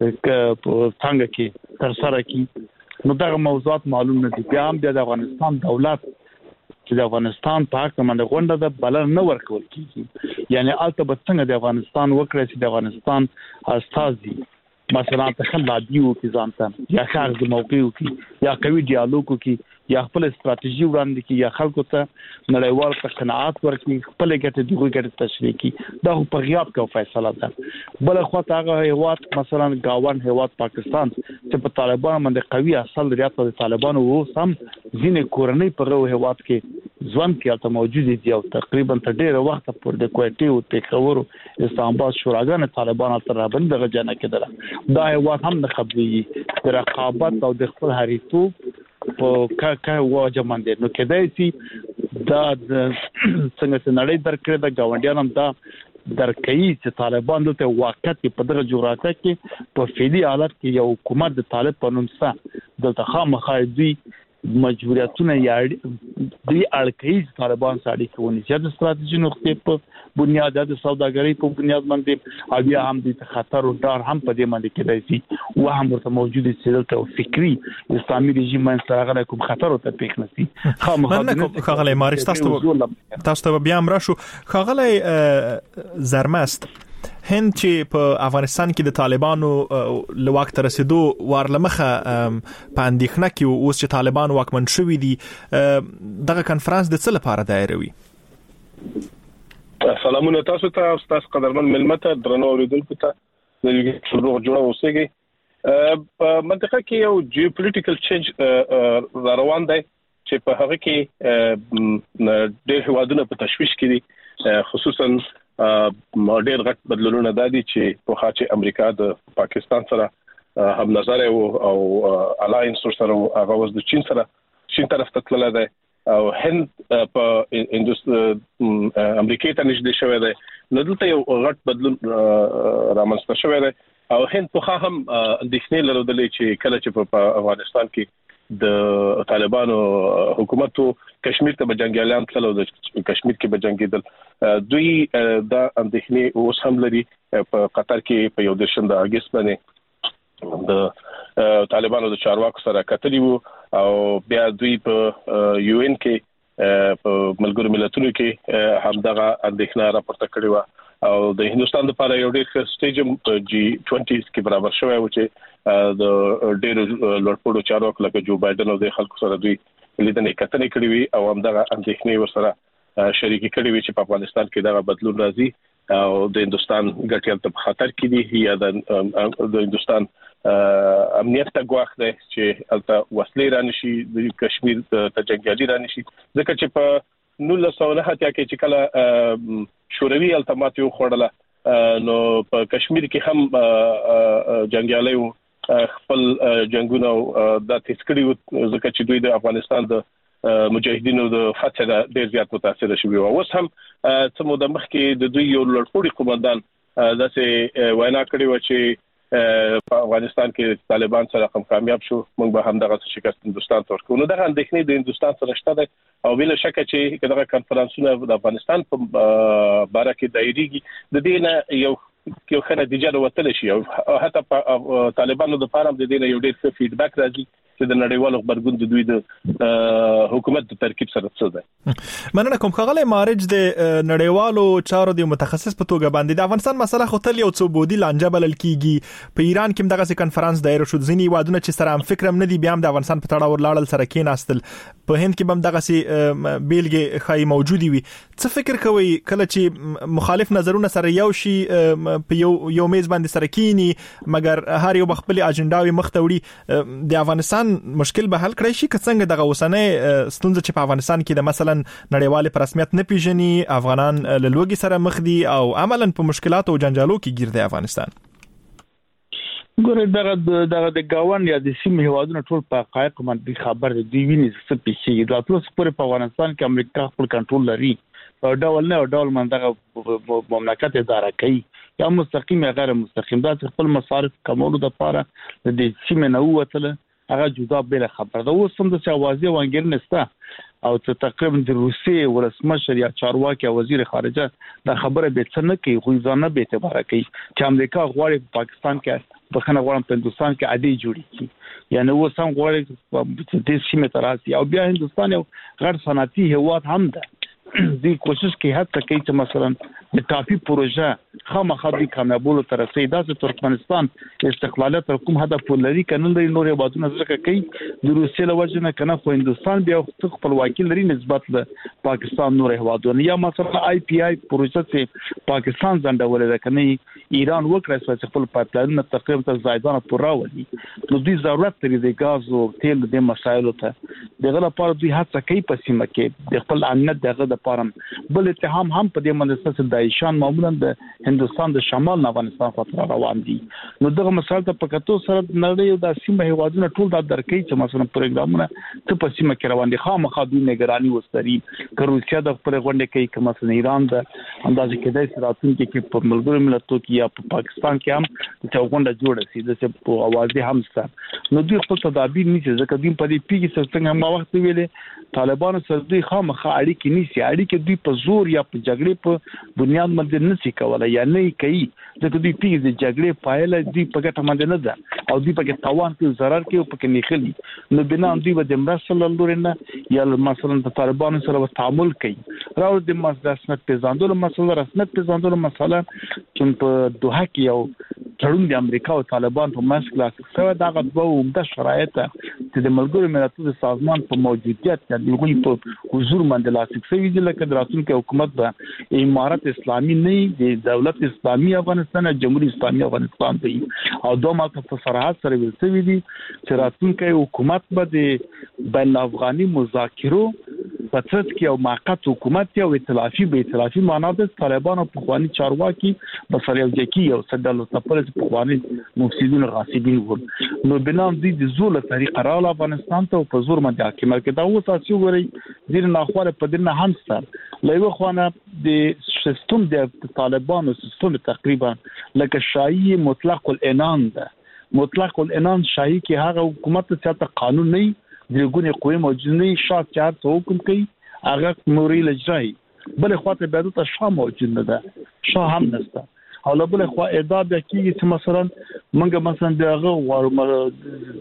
S22: څنګه کې تر سره کی؟ نو دا موضوعات معلوم نه دي. بیا هم د افغانستان دولت چې د افغانستان په حق باندې غونډه د بلر نه ورکول کیږي، یعنی البته به څنګه د افغانستان وکړي چې د افغانستان استازي مثلا تخلادیو کې ځانته یا خارج موقعو کې یا قوي ډیالوګو کې یا خپل ستراتیژي وړاندې کړي یا خلکو ته نړیوال ته قناعت ورکړي خپل ګټه دغه ګټه تشریح کړي دا په غیاب کې فیصله ده. بل خو ته هغه هیواد مثلا گاون هیواد پاکستان چې په طالبان باندې قوي اصل لري په طالبانو وو سم ځینې کورنۍ په هیواد کې ځوان کې ته موجود دي او تقریبا تر ډیره وخت پورې د کوټي او پېښور اسلام آباد شوراګان طالبان تر رابطه دغه جنا کېدل. دا هیواد هم د خبري د رقابت او د خپل هریتوب په کا کا واجب باندې نو کېدای شي دا څنګه چې نړۍ درکړه د گاونډیانو هم دا درکې چې طالبان دلته واقعیت په دغه جغرافیه کې په فعلی حالت کې یو حکومت د طالب په نوم سره دلته خامخا دوی مجبوریتونه یا دوی اړکې طالبان سره کوي چې د ستراتیژي نقطې په بنیاد د سوداګرۍ په بنیاد باندې او بیا هم د خطر او ډار هم په دې باندې کېدای شي او هم ورته موجود دي دلته فکری اسلامي رژیم باندې سره کوم خطر او ته پېښ نشي.
S2: خامخا خغلی مارش تاسو تاسو بیا هم راشو خغلی زرمست هند چې په افغانستان کې د طالبانو له وخت رسیدو ورلمخه په اندېښنه کې او اوس چې طالبان واکمن شوي دي دغه کنفرانس د څه لپاره دایروي؟
S7: سلامونه تاسو ته تاسو قدرمن ملمته درنو اوریدونکو ته د روغ جوړه اوسېږي. په منطقه کې یو جیوپولیټیکل چینج را روان دی چې په هغه کې ډېر هیوادونه په تشویش کې دي خصوصا ډېر غټ بدلونونه دادي چې په خاطر امریکا د پاکستان سره هم نظر او الاینس سره هغه وز د چین سره چین طرف ته تللی دی او هند په امریکا ته نږدې شوی دی نو دلته یو غټ بدلون رامنځته شوی دی او هند په هم اندېښنې لرلې چې کله چې په افغانستان کې د طالبانو حکومت کشمیر ته بجنګیالان تللو د کشمیر کې بجنګیدل دوی دا اندېښنې اوس هم لري په قطر کې په یو درشم د اگست باندې د طالبانو د چارواکو سره کتلی وو او بیا دوی په یو ان کې په ملګرو ملتونو کې هم دغه اندېښنه راپورته کړې و او د هندستان لپاره یو ډېر ښه سټیج جی بیس کې برابر شوی و چې د ډېر لوړپوړو چارواکو لکه جو بایدن او د خلکو سره دوی لیدنې کتنې کړې وي او هم دغه اندېښنې ورسره شریکي کړې وي چې په افغانستان کې دغه بدلون راځي او د هندستان ګټې په خطر کې دي یا د د هندستان امنیت ته ګواښ دی چې البته وسلې رانشي د کشمیر ته جنګیالي رانشي ځکه چې په نولس سوه نهه اتیا کې چې کله شوروي التمات یو خوړله نو په کشمیر کې هم جنگیالي خپل جنگونه د تسکړي ځکه چې دوی د افغانستان د مجاهدینو د فتح د ډیر زیات متاثر شوی او اوس هم څه موده مخکې د دوی یو لړپوړي قومندان داسې وینا کړې و چې په افغانستان کې طالبان سره هم کامیاب شو موږ به هم دغه شکست هندستان ته ورکو نو دغه اندېښنې د هندستان سره شته ده او بل شک چې دغه کنفرانسونه د افغانستان په باره کې دایریږي د دې نه یو یو خنه نتیجه وتل شي او حتی په طالبانو د فارم د دې نه یو ډېر ښه فیډبیک راځي چې د نړیوالو خبرګون د دوی د حکومت د ترکیب سره څه ده.
S2: مننه کوم خغلی مارج د نړیوالو چارو د متخصص په توګه باندې د افغانستان مسله خو تل یو څو بودی لانجه بلل کیږي په ایران کې دغه کنفرانس دایر شو ځینی وادونه چې سره هم فکرم نه دی بیا هم د افغانستان په تړاو لاړل سره کېناستل په هند کې هم دغه سي بیلګه خای موجودي وي څه فکر کوي کله چې مخالف نظرونه سره یو شي په یو یو میز باندې سره کینی مګر هر یو خپل اجنډاوي مختوړي د افغانستان مشکل به حل کړی شي که څنګه دغه اوسنۍ ستونزه چې په افغانستان کې د مثلا نړیوال پر رسمیت نه پیژني افغانان له لوګي سره مخ دي او عملاً په مشکلات او جنجالو کې ګیر دی افغانستان.
S22: ګوره دغه دغه د گاون یا د سیمې هوادونو ټول په حقایق باندې خبر دي ویني څه پیښیږي د ټول سپور په افغانستان کې امریکا خپل کنټرول لري او ډول نه ډول من دغه مملکت اداره کوي یا مستقیم یا غیر مستقیم دا خپل مصارف کمولو د لپاره د دې سیمې نه وته هغه جدا بل خبر ده اوس هم د اوازې وانګر نسته او ته تقریبا د روسي ولسمشر یا چارواکي یا وزیر خارجه دا خبره به څه نه کوي خو ځانه به اعتبار کوي چې امریکا غواړي په پاکستان کې په خنه غواړي په هندستان کې عادي جوړي کی یعنی اوس هم غواړي چې د سیمه تراسي او بیا هندستان یو غیر صنعتي هیواد هم ده دې کوشش کوي هڅه کوي چې مثلا د کافي پروژه خامخا د کامیابولو تر رسیدا چې ترکمنستان استقلالیت تر کوم هدف لري کنه لري نور هیوادونه ځکه کوي د روسیې لوجه نه کنه خو هندستان بیا خپلواکي لري نسبت له پاکستان نور هیوادونه یا مثلا آی پی آی پروسه چې پاکستان ځنډولې ده کنه ایران وکړه چې خپل پایپلاین تقریبا تر زایدان پورا ولي نو دوی ضرورت لري د غاز او تیل د مسایلو ته دغه لپاره دوی هڅه کوي په سیمه کې د خپل امنیت دغه د پاره بل اتهام هم په دې منځ کې د ایشان معمولا د هندستان د شمال افغانستان خاطر روان دي نو دغه مسایل ته په کتو سره نړۍ د سیمه هیوادونو ټول د درکې چې مثلا پروګرامونه ته په سیمه کې روان دي خامخا دوی نگرانی وستري که روسیا د خپل غونډه کوي که مثلا ایران د اندازې کېدای سي راتلونکي کې په ملګرو ملتونو کې یا په پاکستان کې هم چې غونډه جوړه شي د څه په اوازې هم ستاسو نو دوی خپل تدابیر نیسي ځکه دوی په دې پیګي څنګه ما وخت ویلې طالبانو سره دوی خامخا اړیکې نیسي اړیکې دوی په زور یا په جګړې په بنیاد باندې نشي کولای یا نه کوي ځکه دوی پیګي د جګړې پایله دوی په ګټه باندې نه ده او دوی په کې تاوان کې zarar کې او په کې نخلي نو بنا دوی د مرسل لورنه یا مثلا د طالبانو سره تعامل کوي راو د مسدسنت پیژاندلو مسله رسمت پیژاندلو مسله چې په دوحه کې یو تړون د امریکا او طالبان په منځ کې لاسلیک شوی دا غوښتنه عمده شرایط چې د ملګرو ملتونو سازمان په موجودیت کې د لوی په حضور باندې لاسلیک شوی دي لکه د راتلونکي حکومت به امارت اسلامي نه د دولت اسلامي افغانستان او جمهوریت اسلامي افغانستان دی او دوه ماته په صراحت سره ویل شوی دي چې راتلونکي حکومت به د بین افغاني مذاکرو په ترڅ کې یو موقت حکومت او ائتلافي به ائتلافي معنا د طالبانو په خواني چارواکي په سره یو ځکه یو صدلو تپل په خواني مفسدون غاصبین ول نو بنام دي د زول طریقه را افغانستان ته په زور باندې حکومت کې دا اوس اسی وری ځین ناخوره په دنه همستر لایو خوانه د سیستم د طالبانو سیستم تقریبا لکه شایي مطلق العنان ده مطلق العنان شایي کې هغه حکومت ته قانون نه دغه قوی موجود نه شاه چار ته حکم کوي هغه موري لجرای بل خواته بیا ته شاه موجود نه ده شاه هم نشته او له بل خوا اعداد کیږي چې مثلا منګه مثلا دغه ور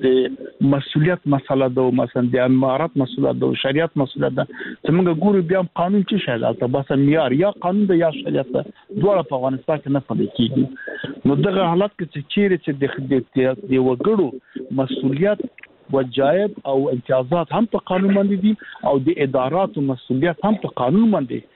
S22: د مسولیت مسله ده مثلا د امارات مسله ده شریعت مسله ده چې موږ ګورو بیا قانون چې شاله ته بس معیار یا قانون ده یا شریعت دوه په افغانستان کې نه پدې کیږي نو دغه حالت کې چې چیرې چې د وګړو مسولیت وجایب او امتیازات هم په قانون باندې دي او د ادارات او مسؤلیت هم په قانون باندې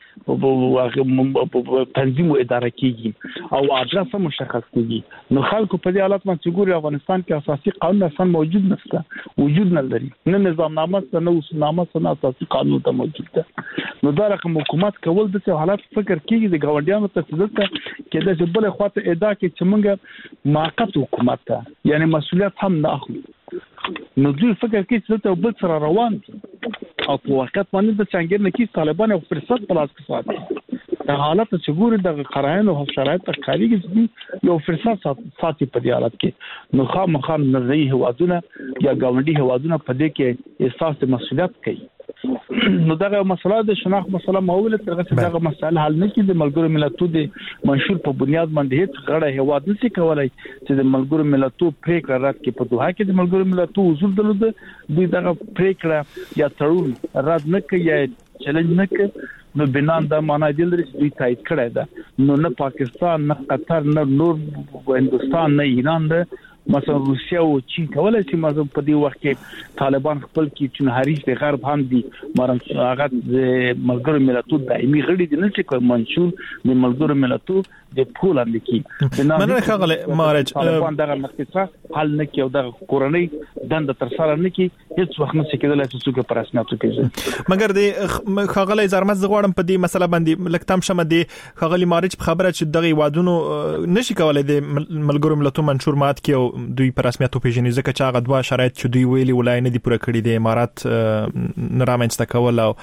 S22: په تنظیم او اداره کیږي او ادرس مشخص کیږي نو خلکو په دې حالت باندې ګوري افغانستان کې اساسي قانون اصلا موجود نشته وجود نه لري نه نظام نامه نه اصولنامه نه اساسي قانون ته موجود ده نو دا رقم حکومت کول د څه حالت فکر کیږي د ګاونډیانو ته څه کې د بل خواته ادا کې چې موږ موقت حکومت ته یعنی مسؤلیت هم نه اخلو نو دوی فکر کوي چې ته بل سره روان او په وخت باندې د څنګه نه کې طالبان او فرصت په لاس کې ساتي دا حالت چې ګوري د قرائن او شرایط تخریږي چې یو فرصت ساتي په دې حالت کې نو خامخا نظری هوادونه یا ګاونډي هوادونه په دې کې احساس د مسؤلیت کوي نو دا مسله د شناخت مسله ماوله ترغه دغه مسله حل نه کړي د ملګرو ملتونو د منشور په بنیاد باندې هیڅ غړی هواد نشي کولای چې د ملګرو ملتونو پریکړه رات کې په دوحه کې د ملګرو ملتونو حضور درلوده دوی دغه پریکړه یا تړون رد نه کوي یا چیلنج نه کوي نو بنان دا معنی دی چې دوی تایید کړی ده نو نه پاکستان نه قطر نه نور هندستان نه ایران ده مثلا روسیا او چین کولای شي مثلا په دې وخت کې طالبان خپل کې چې حریص د غرب هم دي مرم هغه د ملګرو ملتونو دایمي غړي دي نه چې کوم منشور د ملګرو ملتونو د پول امریکي
S2: مننه خغله مارج
S22: طالبان دغه مخکې حل نه کوي دغه کورنۍ دند تر سره نه کوي هیڅ وخت نه کېدل چې څوک پر اسنادو کې
S2: مګر د خغله زرمت زغړم په دې مسله باندې لکتم شمه دي خغلی مارج په خبره چې دغه وادونو نشي کولای د ملګرو ملتونو منشور مات کې دوی پر رسمیت پیژني ځکه چې هغه دوه شرایط چې دوی ویلي ولای نه دي پوره کړی د امارات نرامنځته کول او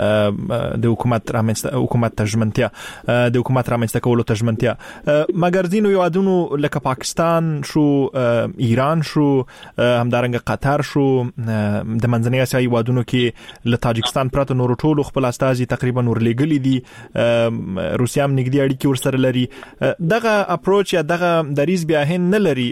S2: د حکومت رامنځته حکومت تجمنتیا د حکومت رامنځته کول او تجمنتیا مګر ځینو یوادونو لکه پاکستان شو ایران شو همدارنګه قطر شو د منځنۍ اسیا یوادونو کې له تاجکستان پرته نور ټولو خپل استازي تقریبا نور لګلې دي روسیا هم نږدې اړیکې ورسره لري دغه اپروچ یا دغه دریز بیا هین نه لري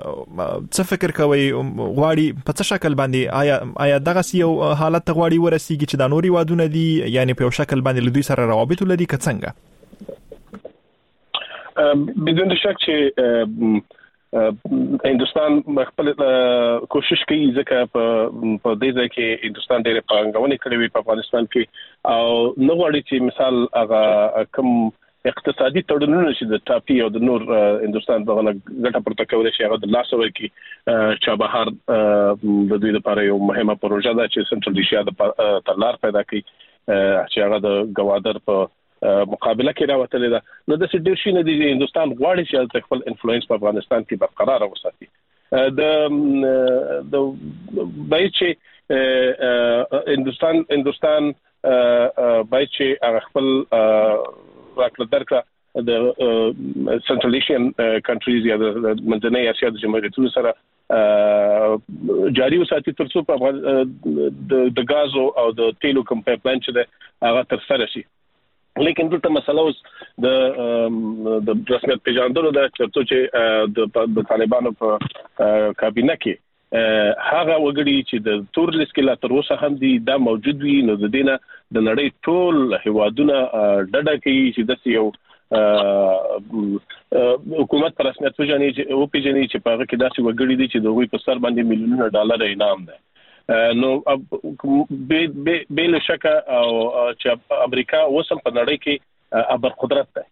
S2: څه فکر کوي غواړي په څه شکل باندې آیا آیا دغه یو حالت غواړي ورسیږي چې د نوري وادونه دي یعنی په یو شکل باندې لدوی سره روابط لري که څنګه
S7: بدون شک چې هندستان خپل کوشش کوي ځکه په دې ځای کې هندستان ډېر پانګونې کړې وي په افغانستان کې او نو غواړي چې مثال هغه کوم اقتصادي تړونونه چې د ټاپي او د نور هندستان په غلط ګټه پورته کوي چې هغه د لاس ورکړي چابهار د دوی لپاره یو مهمه پروژه ده چې سنټرل ایشیا د تلار پیدا کوي چې هغه د ګوادر په مقابله کې راوتلې ده نو د ډېر شي نه دي هندستان غواړي چې خپل انفلوئنس په افغانستان کې برقرار وساتي د د باید چې هندستان هندستان باید چې هغه خپل راکړه درکړه د سنټرل ایشین کنټریز یا د منځنۍ اسیا د جمهوریتونو سره جاري وساتي ترڅو په د غازو او د تیلو کوم پایپلاین چې ده هغه تر سره شي لیکن دلته مسله اوس د د رسمیت پیژندلو د چرته چې د طالبانو په کابینه کې هغه وګړي چې د تور لیست کې لا تر اوسه هم دي دا موجود وي نو د دینه د نړۍ ټول هیوادونه ډډه کوي چې د یو حکومت پر رسمیت پیژني چې او پیژني چې په هغه کې داسې وګړي دي چې دوی په سر باندې میلیونونه ډالر انعام ده نو به به له شک او چې امریکا وسم په نړۍ کې ابر قدرت ده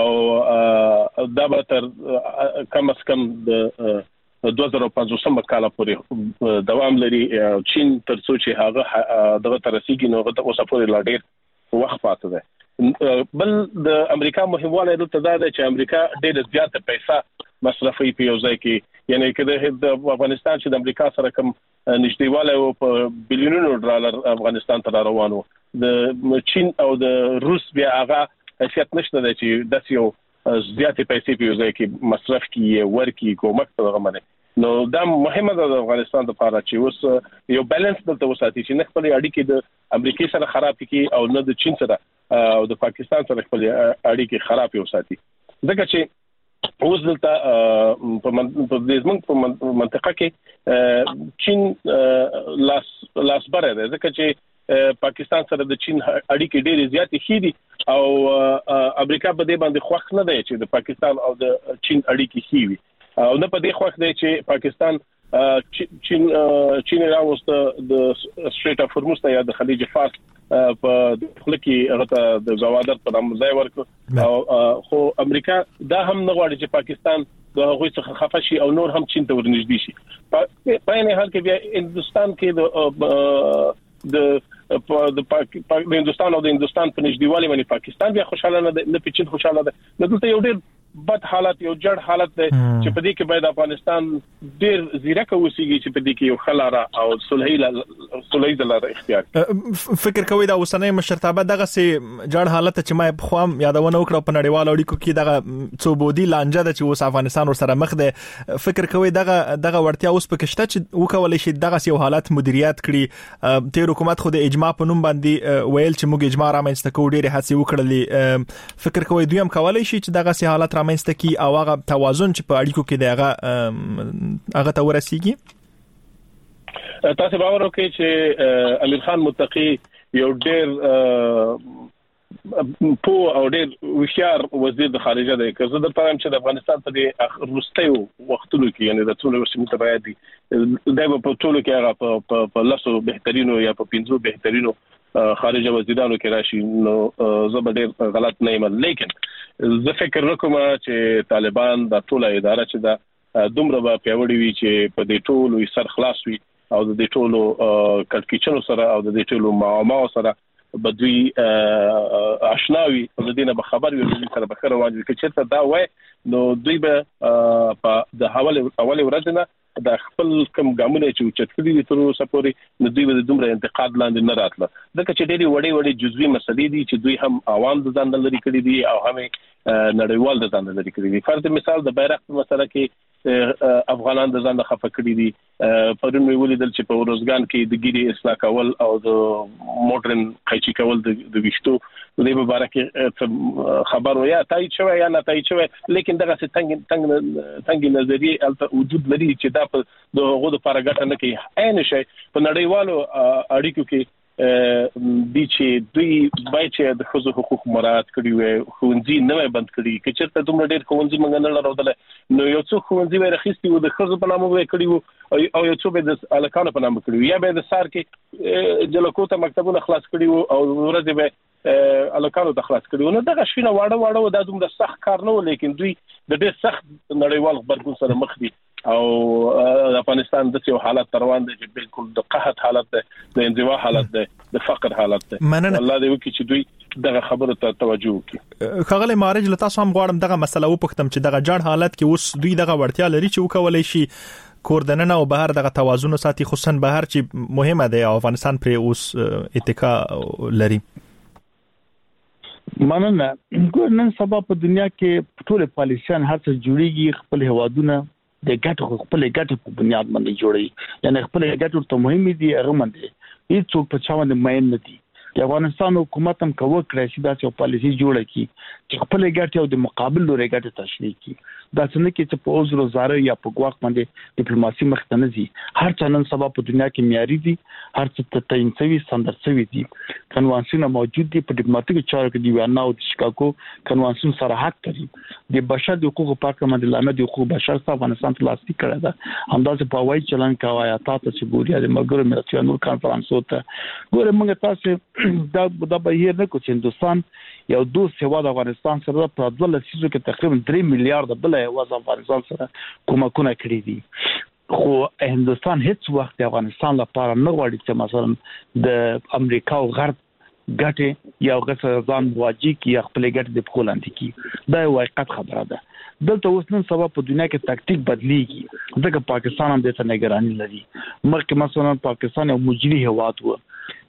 S7: او دا به تر کم از کم د دوه زره پنځوسم کال پورې دوام لري چین تر څو چې هغه دغه ترسيږي نو هغه اوسه پورې لا ډېر وخت پاتې ده بل د امریکا مهمواله دلته دا ده چې امریکا ډېر زیاته پیسې مصرفي په یو ځای کې یعنی کله د افغانستان چې د امریکا سره کوم نشټیواله او په بلیونونو ډالر افغانستان ته روانو د چین او د روس بیا هغه حیثیت نشته چې د یو زیاتې پیسې په یو ځای کې مصرف کیږي ورکی کومک ته غمنه نو دا مهمه ده د افغانستان لپاره چې اوس یو بیلانس دلته وساتي چې نه خپل اړیکې د امریکای سره خراب کړي او نه د چین سره او د پاکستان سره خپل اړیکې خراب وساتي ځکه چې اوس دلته په دې زمونږ په منطقه کې چین لاس لاس بره ده ځکه چې پاکستان سره د چین اړیکې ډېرې زیاتې ښې دي او امریکا په دې باندې خوښ نه دی چې د پاکستان او د چین اړیکې ښې وي او نه په دې خوښ دی چې پاکستان چین چین راوسته د سټریټ اف هرمز یا د خلیج فارس په داخله کې هغه د زوادر په نام ځای ورکړ او خو امریکا دا هم نه غواړي چې پاکستان د هغوی څخه خفه شي او نور هم چین ته ورنږدې شي په عین حال کې بیا هندستان کې د د د هندستان او د هندستان په نږدېوالي باندې پاکستان بیا خوشاله نه ده نه پچین خوشاله ده نو دلته یو ډېر بد حالت یو جړ حالت دی چې په دې کې باید افغانستان ډېر زیرک اوسېږي چې په دې کې یو خلاره او صلحي صلحي لاره اختیار
S2: فکر کوي دا اوسنۍ مشرتابه دغه سي جړ حالت چې ما په خام یادونه وکړه په نړیوالو اړیکو کې دغه څوبودي لانجه ده چې اوس افغانستان ور سره مخ ده فکر کوي دغه دغه ورتیا اوس په کشته چې وکولای شي دغه یو حالت مدیریت کړي تیر حکومت خو د اجماع په نوم باندې ویل چې موږ اجماع رامنځته کوو ډېر هڅې وکړلې فکر کوي دوی هم کولای شي چې دغه حالت رامنځته کی او هغه توازن چې په اړیکو کې دغه هغه ته ورسیږي
S7: تاسو باور وکړئ چې امیر خان متقی یو ډېر په او ډېر وشار وزیر د خارجه دی که زه درته وایم چې د افغانستان په دې وروستیو وختونو کې یعنی د ټولو ورسمه تبعید دي دا په ټولو کې هغه په لاسو بهترینو یا په پنځو بهترینو خارجه وزیرانو کې راشي نو زه به ډېر غلط نه یم لیکن زه فکر وکم چې طالبان د ټوله اداره چې دا دومره به پیوړی وي چې په دې ټولو سر خلاص وي او د دې ټولو کړکېچنو سره او د دې ټولو معاملو سره بدوی آشناوي د دینه به خبر وي د سره به خبره واجب کې چې دا وای نو دوی به په د حواله اول ورځ نه د خپل کم ګامونه چې چت کړی دي تر اوسه پورې نو دوی به دومره انتقاد لاندې نه راتله ځکه چې ډېری وړي وړي جزوي مسلې دي چې دوی هم عوام د ځان لري کړی دي او هم نړیوال د ځان لري کړی دي فرض مثال د بیرغ په مسله کې افغانان د ځان خفه کړی دي پرون وی ولیدل چې په روزګان کې د ګيري اصلاح کول او د موډرن قیچي کول د وشتو د دې مبارکه خبر ویا تای شوی یا نه تای شوی لیکن دغه څنګه څنګه څنګه نظریه الته وجود لري چې دا په دغه د پارګټ نه کې عین شي په نړیوالو اړیکو کې دي چې دوی بای چې د خزو حقوق مراعات کړي وي خوندې نه بند کړي چې چرته دومره ډېر خوندې منګ نه لرودل نو یو څو خوندې ورخېستي و د خزو په نامه وکړي وو او یو څو به د الکانو په نامه کړي یا به د سار کې جلکوته مکتبونه خلاص کړي وو او ورځ به الکانو ته خلاص کړي نو دغه شینه واړه واړه د دومره سخت کار نه و لیکن دوی د ډېر سخت نړیوال خبرګون سره مخ دي او افغانستان د یو حالت روان دي چې بالکل د قحط حالت ده د انزوا حالت ده د فقر حالت ده الله دې وکړي چې دوی دغه خبره ته توجه وکړي
S2: خغل مارج لته سم غواړم دغه مسله وپختم چې دغه جړ حالت کې اوس دوی دغه وړتیا لري چې وکولای شي کوردننه او بهر دغه توازن ساتي خصوصا بهر چې مهمه ده افغانستان پر اوس اتکا لري
S22: مننه ګورنن سبا په دنیا کې ټول پالیسیان هر څه جوړیږي خپل هوادونه د ګټو خپل ګټو په بنیاد باندې جوړي یعنی خپل ګټو ته مهم دي هغه باندې هیڅ څوک په چا باندې مین نه دي د افغانستان حکومت هم کوي کړی چې دا څه پالیسي جوړه کی چې خپل ګټو د مقابل لوري ګټه تشریح کی دا څنګه کې چې په اوزرو زاره یا په ګواښ باندې ډیپلوماسي مخ نه ځي هر څه نن سبا په دنیا کې معیاري دي هر څه ته تعین شوی سندر شوی دي کنوانسیون موجود دي په ډیپلوماټیک چارو کې دی وینا او د شیکاګو کنوانسیون سره حق لري د بشر د حقوقو پاکه باندې لامه د حقوقو بشر څخه افغانستان ته لاستی کړی دا همداسې په وای چلن کاوه یا تاسو چې ګوریا د مګر ملتونو کانفرنس وته ګوره موږ تاسو دا دا به یې نه کوم هندستان یو دوه هواد افغانستان سره په دغه لسیزو کې تقریبا درې میلیارډ بل هواد افغانستان سره کومکونه کړی دي خو هندستان هیڅ وخت افغانستان لپاره نه غواړي چې مثلا د امریکا او غرب ګټه یا غیر ځان واجی کی خپل ګټه د پخولاندې کی دا یو حقیقت خبره ده دلته اوس نن سبا په دنیا کې تاکتیک بدلیږي ځکه پاکستان هم د ته نگرانی لري مخکې مثلا پاکستان یو مجري هواد و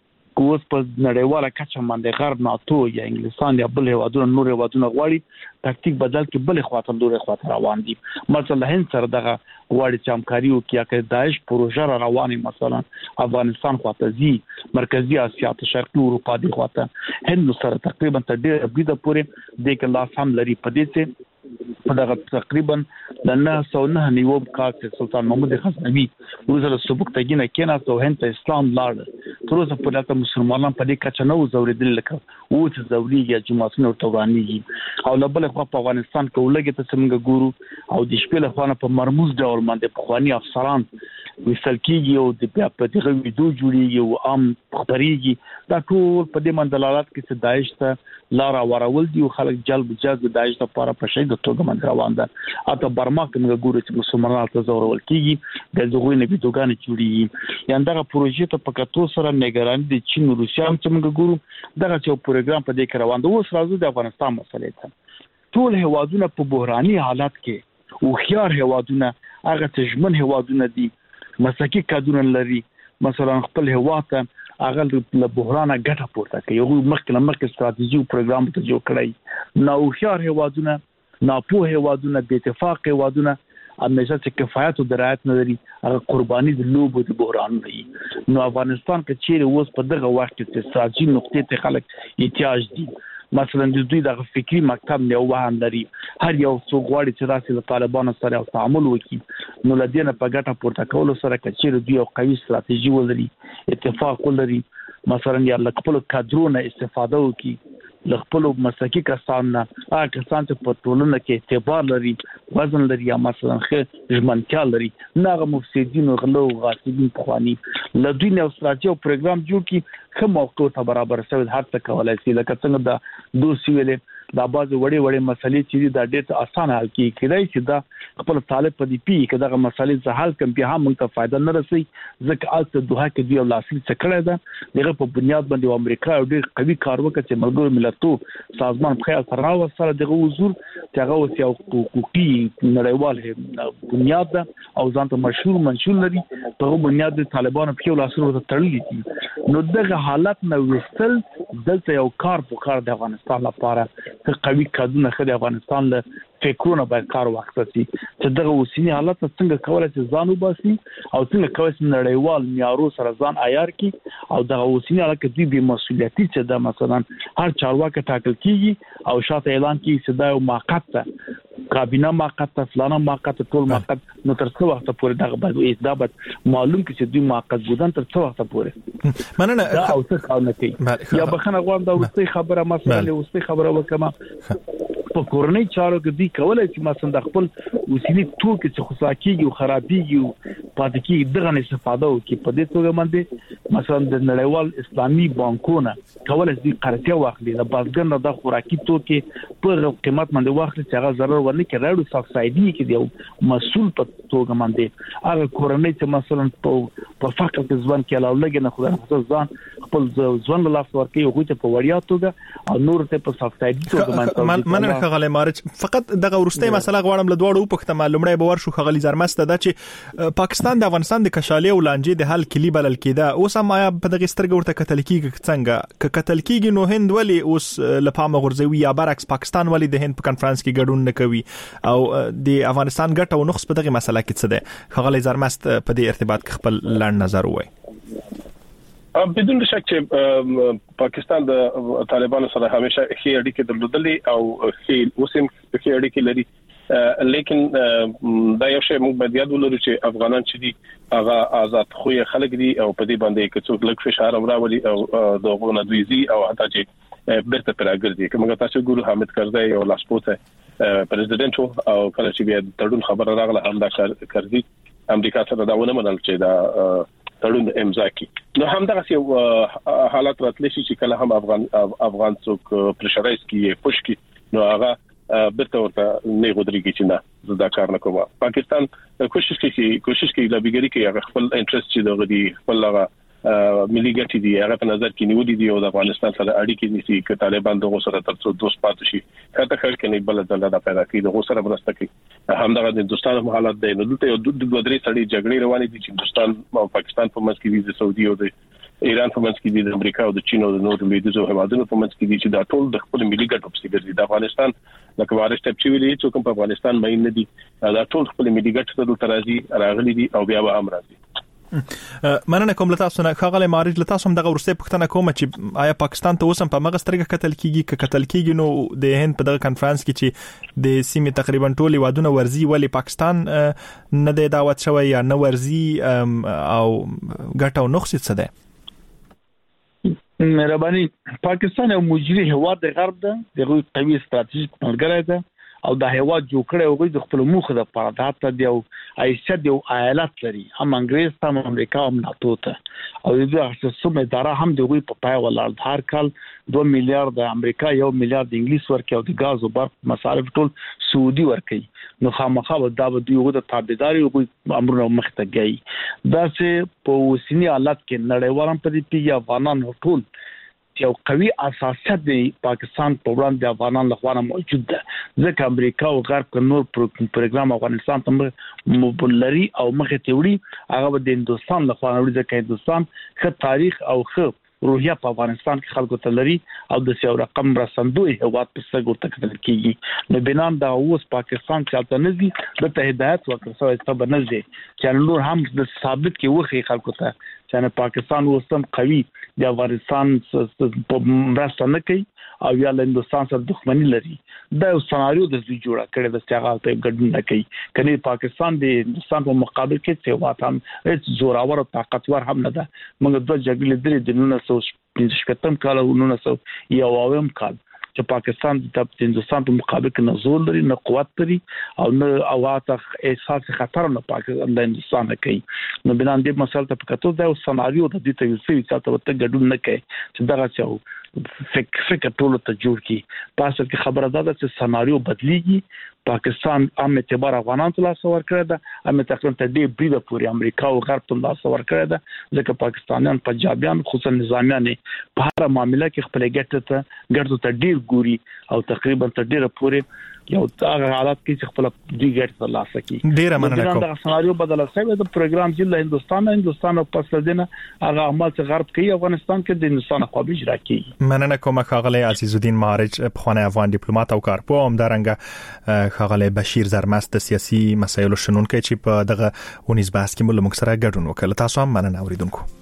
S22: کوس په نړیواله کچه باندې غرب ناتو یا انګلستان یا بل هوادونه نور هوادونه غواړي تاکتیک بدل کې بل خواته لوري خواته روان دي مثلا هند سره دغه غواړي چې همکاري وکړي چې داعش پروژه را روانه مثلا افغانستان خواته زی مرکزی اسیا ته شرقي اروپا دی خواته هند سره تقریبا تر ډیره بيده پورې د کې لاس هم لري په دې چې دغه تقریبا د نه سو نه نیو کال سلطان محمود غزنوي ورسره سبکتګینه کېناست او هند ته اسلام لاړ تر اوسه په دغه مسلمانان په دې کچه نو زوریدل لکه او چې زوريږي جماعتونو ورتوانيږي او لبل خو په افغانستان کې ولګي ته څنګه ګورو او د شپې له خوانه په مرموز ډول باندې په خواني افسران مثال کېږي او د بیا په دغه ویډیو جوړیږي او عام خبريږي دا ټول په دې مندلالات کې چې داعش ته لارا ورول دي او خلک جلب جذب داعش لپاره په شي د توګه باندې روان ده اته برما کې موږ ګورو چې مسلمانانو ته زورول کېږي د دغه نه ویډیوګان جوړیږي یان دغه پروژې ته پکاتو سره نگرانی د چین او روسیا هم چې موږ ګورو دغه یو پروګرام په دې کې روان دی اوس راځو د افغانستان مسلې ته ټول هوادونه په بحراني حالت کې او خيار هوادونه هغه تجمن هوادونه دي مساکی کادونه لري مثلا خپل هواته هغه له بحرانه ګټه پورته کوي یو مخکې مخکې ستراتیژي او پروګرام ته جوړ کړی نو خيار هوادونه ناپوه هوادونه بې اتفاق هوادونه همیشه چې کفایت او درایت نه لري هغه قرباني د لوبو د بحران دی نو افغانستان کې چیرې اوس په دغه وخت کې استراتیژي نقطې ته خلک احتیاج دي مثلا د دوی د فکری مکتب نه وهم لري هر یو څوک غواړي چې راسي د طالبانو سره تعامل وکړي نو لدینه په ګټه پورته کول سره کچېر دوی یو قوي استراتیژي ولري اتفاق ولري مثلا یا خپل کادرونه استفاده وکړي لخپل مسلکی کسان نه هغه کسان چې په ټولنه کې اعتبار لري وزن لري یا مثلا خې ژمنتیا لري نه مفسدين او غلو غاصبین په خواني لدوی نه استراتیژي او پروګرام جوړ کی کوم موقع ته برابر شوی هر څه کولای شي لکه څنګه د دوسی ویلې دا باز وړي وړي مسلې چې دا ډېر اسانه حل کی کېدای شي دا خپل طالب په دې پی کې دغه مسلې زه حل کوم به هم موږ ته فائدہ نه رسي ځکه اته دوه کې دی لاسلیک څکړه ده دغه په بنیاد باندې امریکا ډېر قوي کار وکړي چې ملګرو ملتونو سازمان په خیال سره وسره دغه حضور چې هغه اوس یو حقوقي نړیوال بنیاد ده او ځان ته مشهور منشور لري په بنیاد د طالبانو په خیال سره تړلې دي نو دغه حالت نو وستل دلته یو کار په کار د افغانستان لپاره قوي کادونه خدای افغانستان له فکرونه باید کار واخلي چې دغه وسینی حالت څنګه کولای چې ځان وباسي او څنګه کولای چې نړیوال معیارو سره ځان عیار کړي او دغه وسینی حالت کې دوی به مسؤلیتي چې دا مثلا هر چارواکي ټاکل کیږي او شاته اعلان کیږي چې دا یو موقت کابینه موقت فلانه موقت ټول موقت نو تر څو وخت پورې دغه باید دا به معلوم کړي چې دوی موقت بودن تر څو وخت پورې
S2: مننه
S22: او څه کار نه کوي یا بخنه غواړم دا اوسې خبره مثلا اوسې خبره وکم په کورنۍ چارو کې دی کولای چې مثلا د خپل وسیلې توکي چې خصاکیږي او خرابېږي پاتې کېږي دغه نه استفاده وکړي په دې توګه باندې مثلا د نړیوال اسلامي بانکونو کولای شي قرضه واخلي د بازګر نه د خوراکي توکي په قیمت باندې واخلي چې هغه ضرر ورنه کې راډو سبسایډي کې دی مسؤل په توګه باندې هغه کورنۍ چې مثلا په په فقر کې ځوان کې علاوه لګي نه خدای ځان خپل ځوان له لاس ورکړي او غوته په وړیا توګه او نور ته په سبسایډي توګه
S2: باندې خغلی مارچ فقط دغه ورسته مسله غواړم له دوړو په کته معلومه به ورشو خغلی زرمسته د چې پاکستان د افغانستان د کشالي او لانجې د حل کلی بلل کېده اوس هم آیا په دغه سترګ ورته کتل کېږي څنګه ک کتل کېږي نو هند ولی اوس لپاره غورځوي یا برعکس پاکستان ولی د هند په کانفرنس کې ګډون نه کوي او د افغانستان ګټه او نقص په دغه مسله کې څه ده خغلی زرمست په دې ارتباط کې خپل لاند نظر وای
S7: بدون شک چې پاکستان د طالبانو سره همیشه ښې اړیکې درلودلې او ښې اوسم ښې اړیکې لري لیکن دا یو شی موږ باید یاد ولرو چې افغانان چې دي هغه آزاد خوې خلک دي او په دې باندې کې څوک لږ فشار راوړي او دغه نه دوی زی او حتی چې بیرته پراګرځي کومه تاسو ګورو حامد کرزی او لاسپوته پریزیدنت او کله چې بیا تړون خبر راغله هم دا کرزی امریکا سره دا ونه منل چې دا تړون امضا کی نو هم دا یو حالت راتلی شي چې کله هم افغان افغان څوک پرشرایز کی پوش کی نو هغه برته ورته نه غوډريږي چې نه دا کار نه کوم پاکستان کوشش کوي کوشش کوي د بګری کې هغه خپل انټرست چې دغه دی خپل هغه ملي ګټې دي هغه په نظر کې نیولې دي او د افغانستان سره اړیکې نيسي چې طالبان دغه سره ترڅو دوست پاتې شي کته خل کې نه بل ځل دا پیدا کوي دغه سره مرسته کوي همدغه د هندستان په حالت دی نو دلته یو د دوه درې سړي جګړې روانې دي چې هندستان او پاکستان په منځ کې دي د سعودي او د ایران په منځ کې دي د امریکا او د چین او د نورو لویدیځو هیوادونو په منځ کې دي چې دا ټول د خپل ملي ګټو په څیر دي د افغانستان لکه وارث ټپ چې ویلي چې کوم په افغانستان مې نه دي دا ټول خپل ملي ګټو ته ترازی راغلي دي او بیا به هم راځي
S2: مننه کوم لته تاسو نه خغلی مارج لته تاسو دغه ورسته پښتنه کوم چې آیا پاکستان ته اوسم په مغه سترګه قتل کیږي ک قتل کیږي نو د هند په دغه کانفرنس کې چې د سیمې تقریبا ټول وادونه ورزي ولی پاکستان نه د دعوت شوی یا نه ورزي او ګټه او نقص څه ده
S22: مهرباني پاکستان یو مجري هواد د غرب ده دغه قوي ستراتیژیک ملګری ده او د هواد جوړ کړي او د خپل موخه د پاره د دیو ایسد یو ایالت لري هم انګريز هم امریکا هم ناتو ته او د دې سمه اداره هم دغه په پای ولر هر کال دوه میلیارډ د امریکا یو میلیارډ انګلیس ورکي او د غاز او برق مصارف ټول سعودي ورکي نو خامخا دا به دوی د تابعداري او امرونه مختګي دا چې په وسنی حالت کې نړیوالم په دې پیږي افغانان ټول یو قوي اساسات دی پاکستان په وړاندې افغانان لخوا موجود ده ځکه امریکا او غرب ک نور پروګرام افغانستان ته مبلري او مخه تیوري هغه د هندستان لخوا وړي ځکه هندستان ښه تاریخ او ښه روحیه په افغانستان کې خلکو ته لري او د سیو رقم رسندوی هواد په څنګه ورته کتل کیږي نو بنام دا اوس پاکستان چې تل نزي د ته هدایت ورکړل ته بنځي چې نور هم د ثابت کې وخی خلکو ته چې پاکستان اوسم قوي د افغانستان په مرسته نه کوي او یا له هندستان سره دښمنی لري دا یو سناریو د دوی جوړه کړی د استعمال ته ګډون نه کوي کني پاکستان د هندستان په مقابل کې څه واتم هیڅ زوراور او طاقتور هم نه ده موږ د جګړې درې د نولس سوه پنځه شپږم کال او نولس سوه یوویم کال چې پاکستان د هندستان په مقابل کې نه زور لري نه قوت لري او نه اواته احساس خطر نه پاکستان د هندستان کوي نو بنان دې مسله ته پکاتو دا سناریو د دې ته یو څه چې تاسو ته ګډون نه کوي چې دا څه فکر فکر ټول ته جوړ کی پاسه کې خبره ده چې سناریو بدلیږي پاکستان ام اعتبار افغانان ته لاس ور کړی ده ام تقریبا ته دې بریده پوری امریکا او غرب ته لاس ور کړی ده ځکه پاکستانیان پنجابیان خصوصا نظامیان په هر معاملې کې خپل ګټه ته ګټه ته ډیر ګوري او تقریبا ته ډیر پوری یو هغه حالت کې چې خپل دی ګټه ته لاس کی
S2: ډیر مننه کوم
S22: دا سناریو بدل شوی د پروګرام چې له هندستان هندستان او پس دینه هغه عمل چې غرب کوي افغانستان کې د هندستان قابل اجرا کوي
S2: مننه کوم خاغلی عزیز الدین مارج خانه افغان ډیپلوماټ او کارپو هم درنګ خاغلی بشیر زرمست د سیاسي مسایلو شنونکو چې په دغه ونیز بحث کې مل مکسره ګډون وکړ تاسو هم مننه اوریدونکو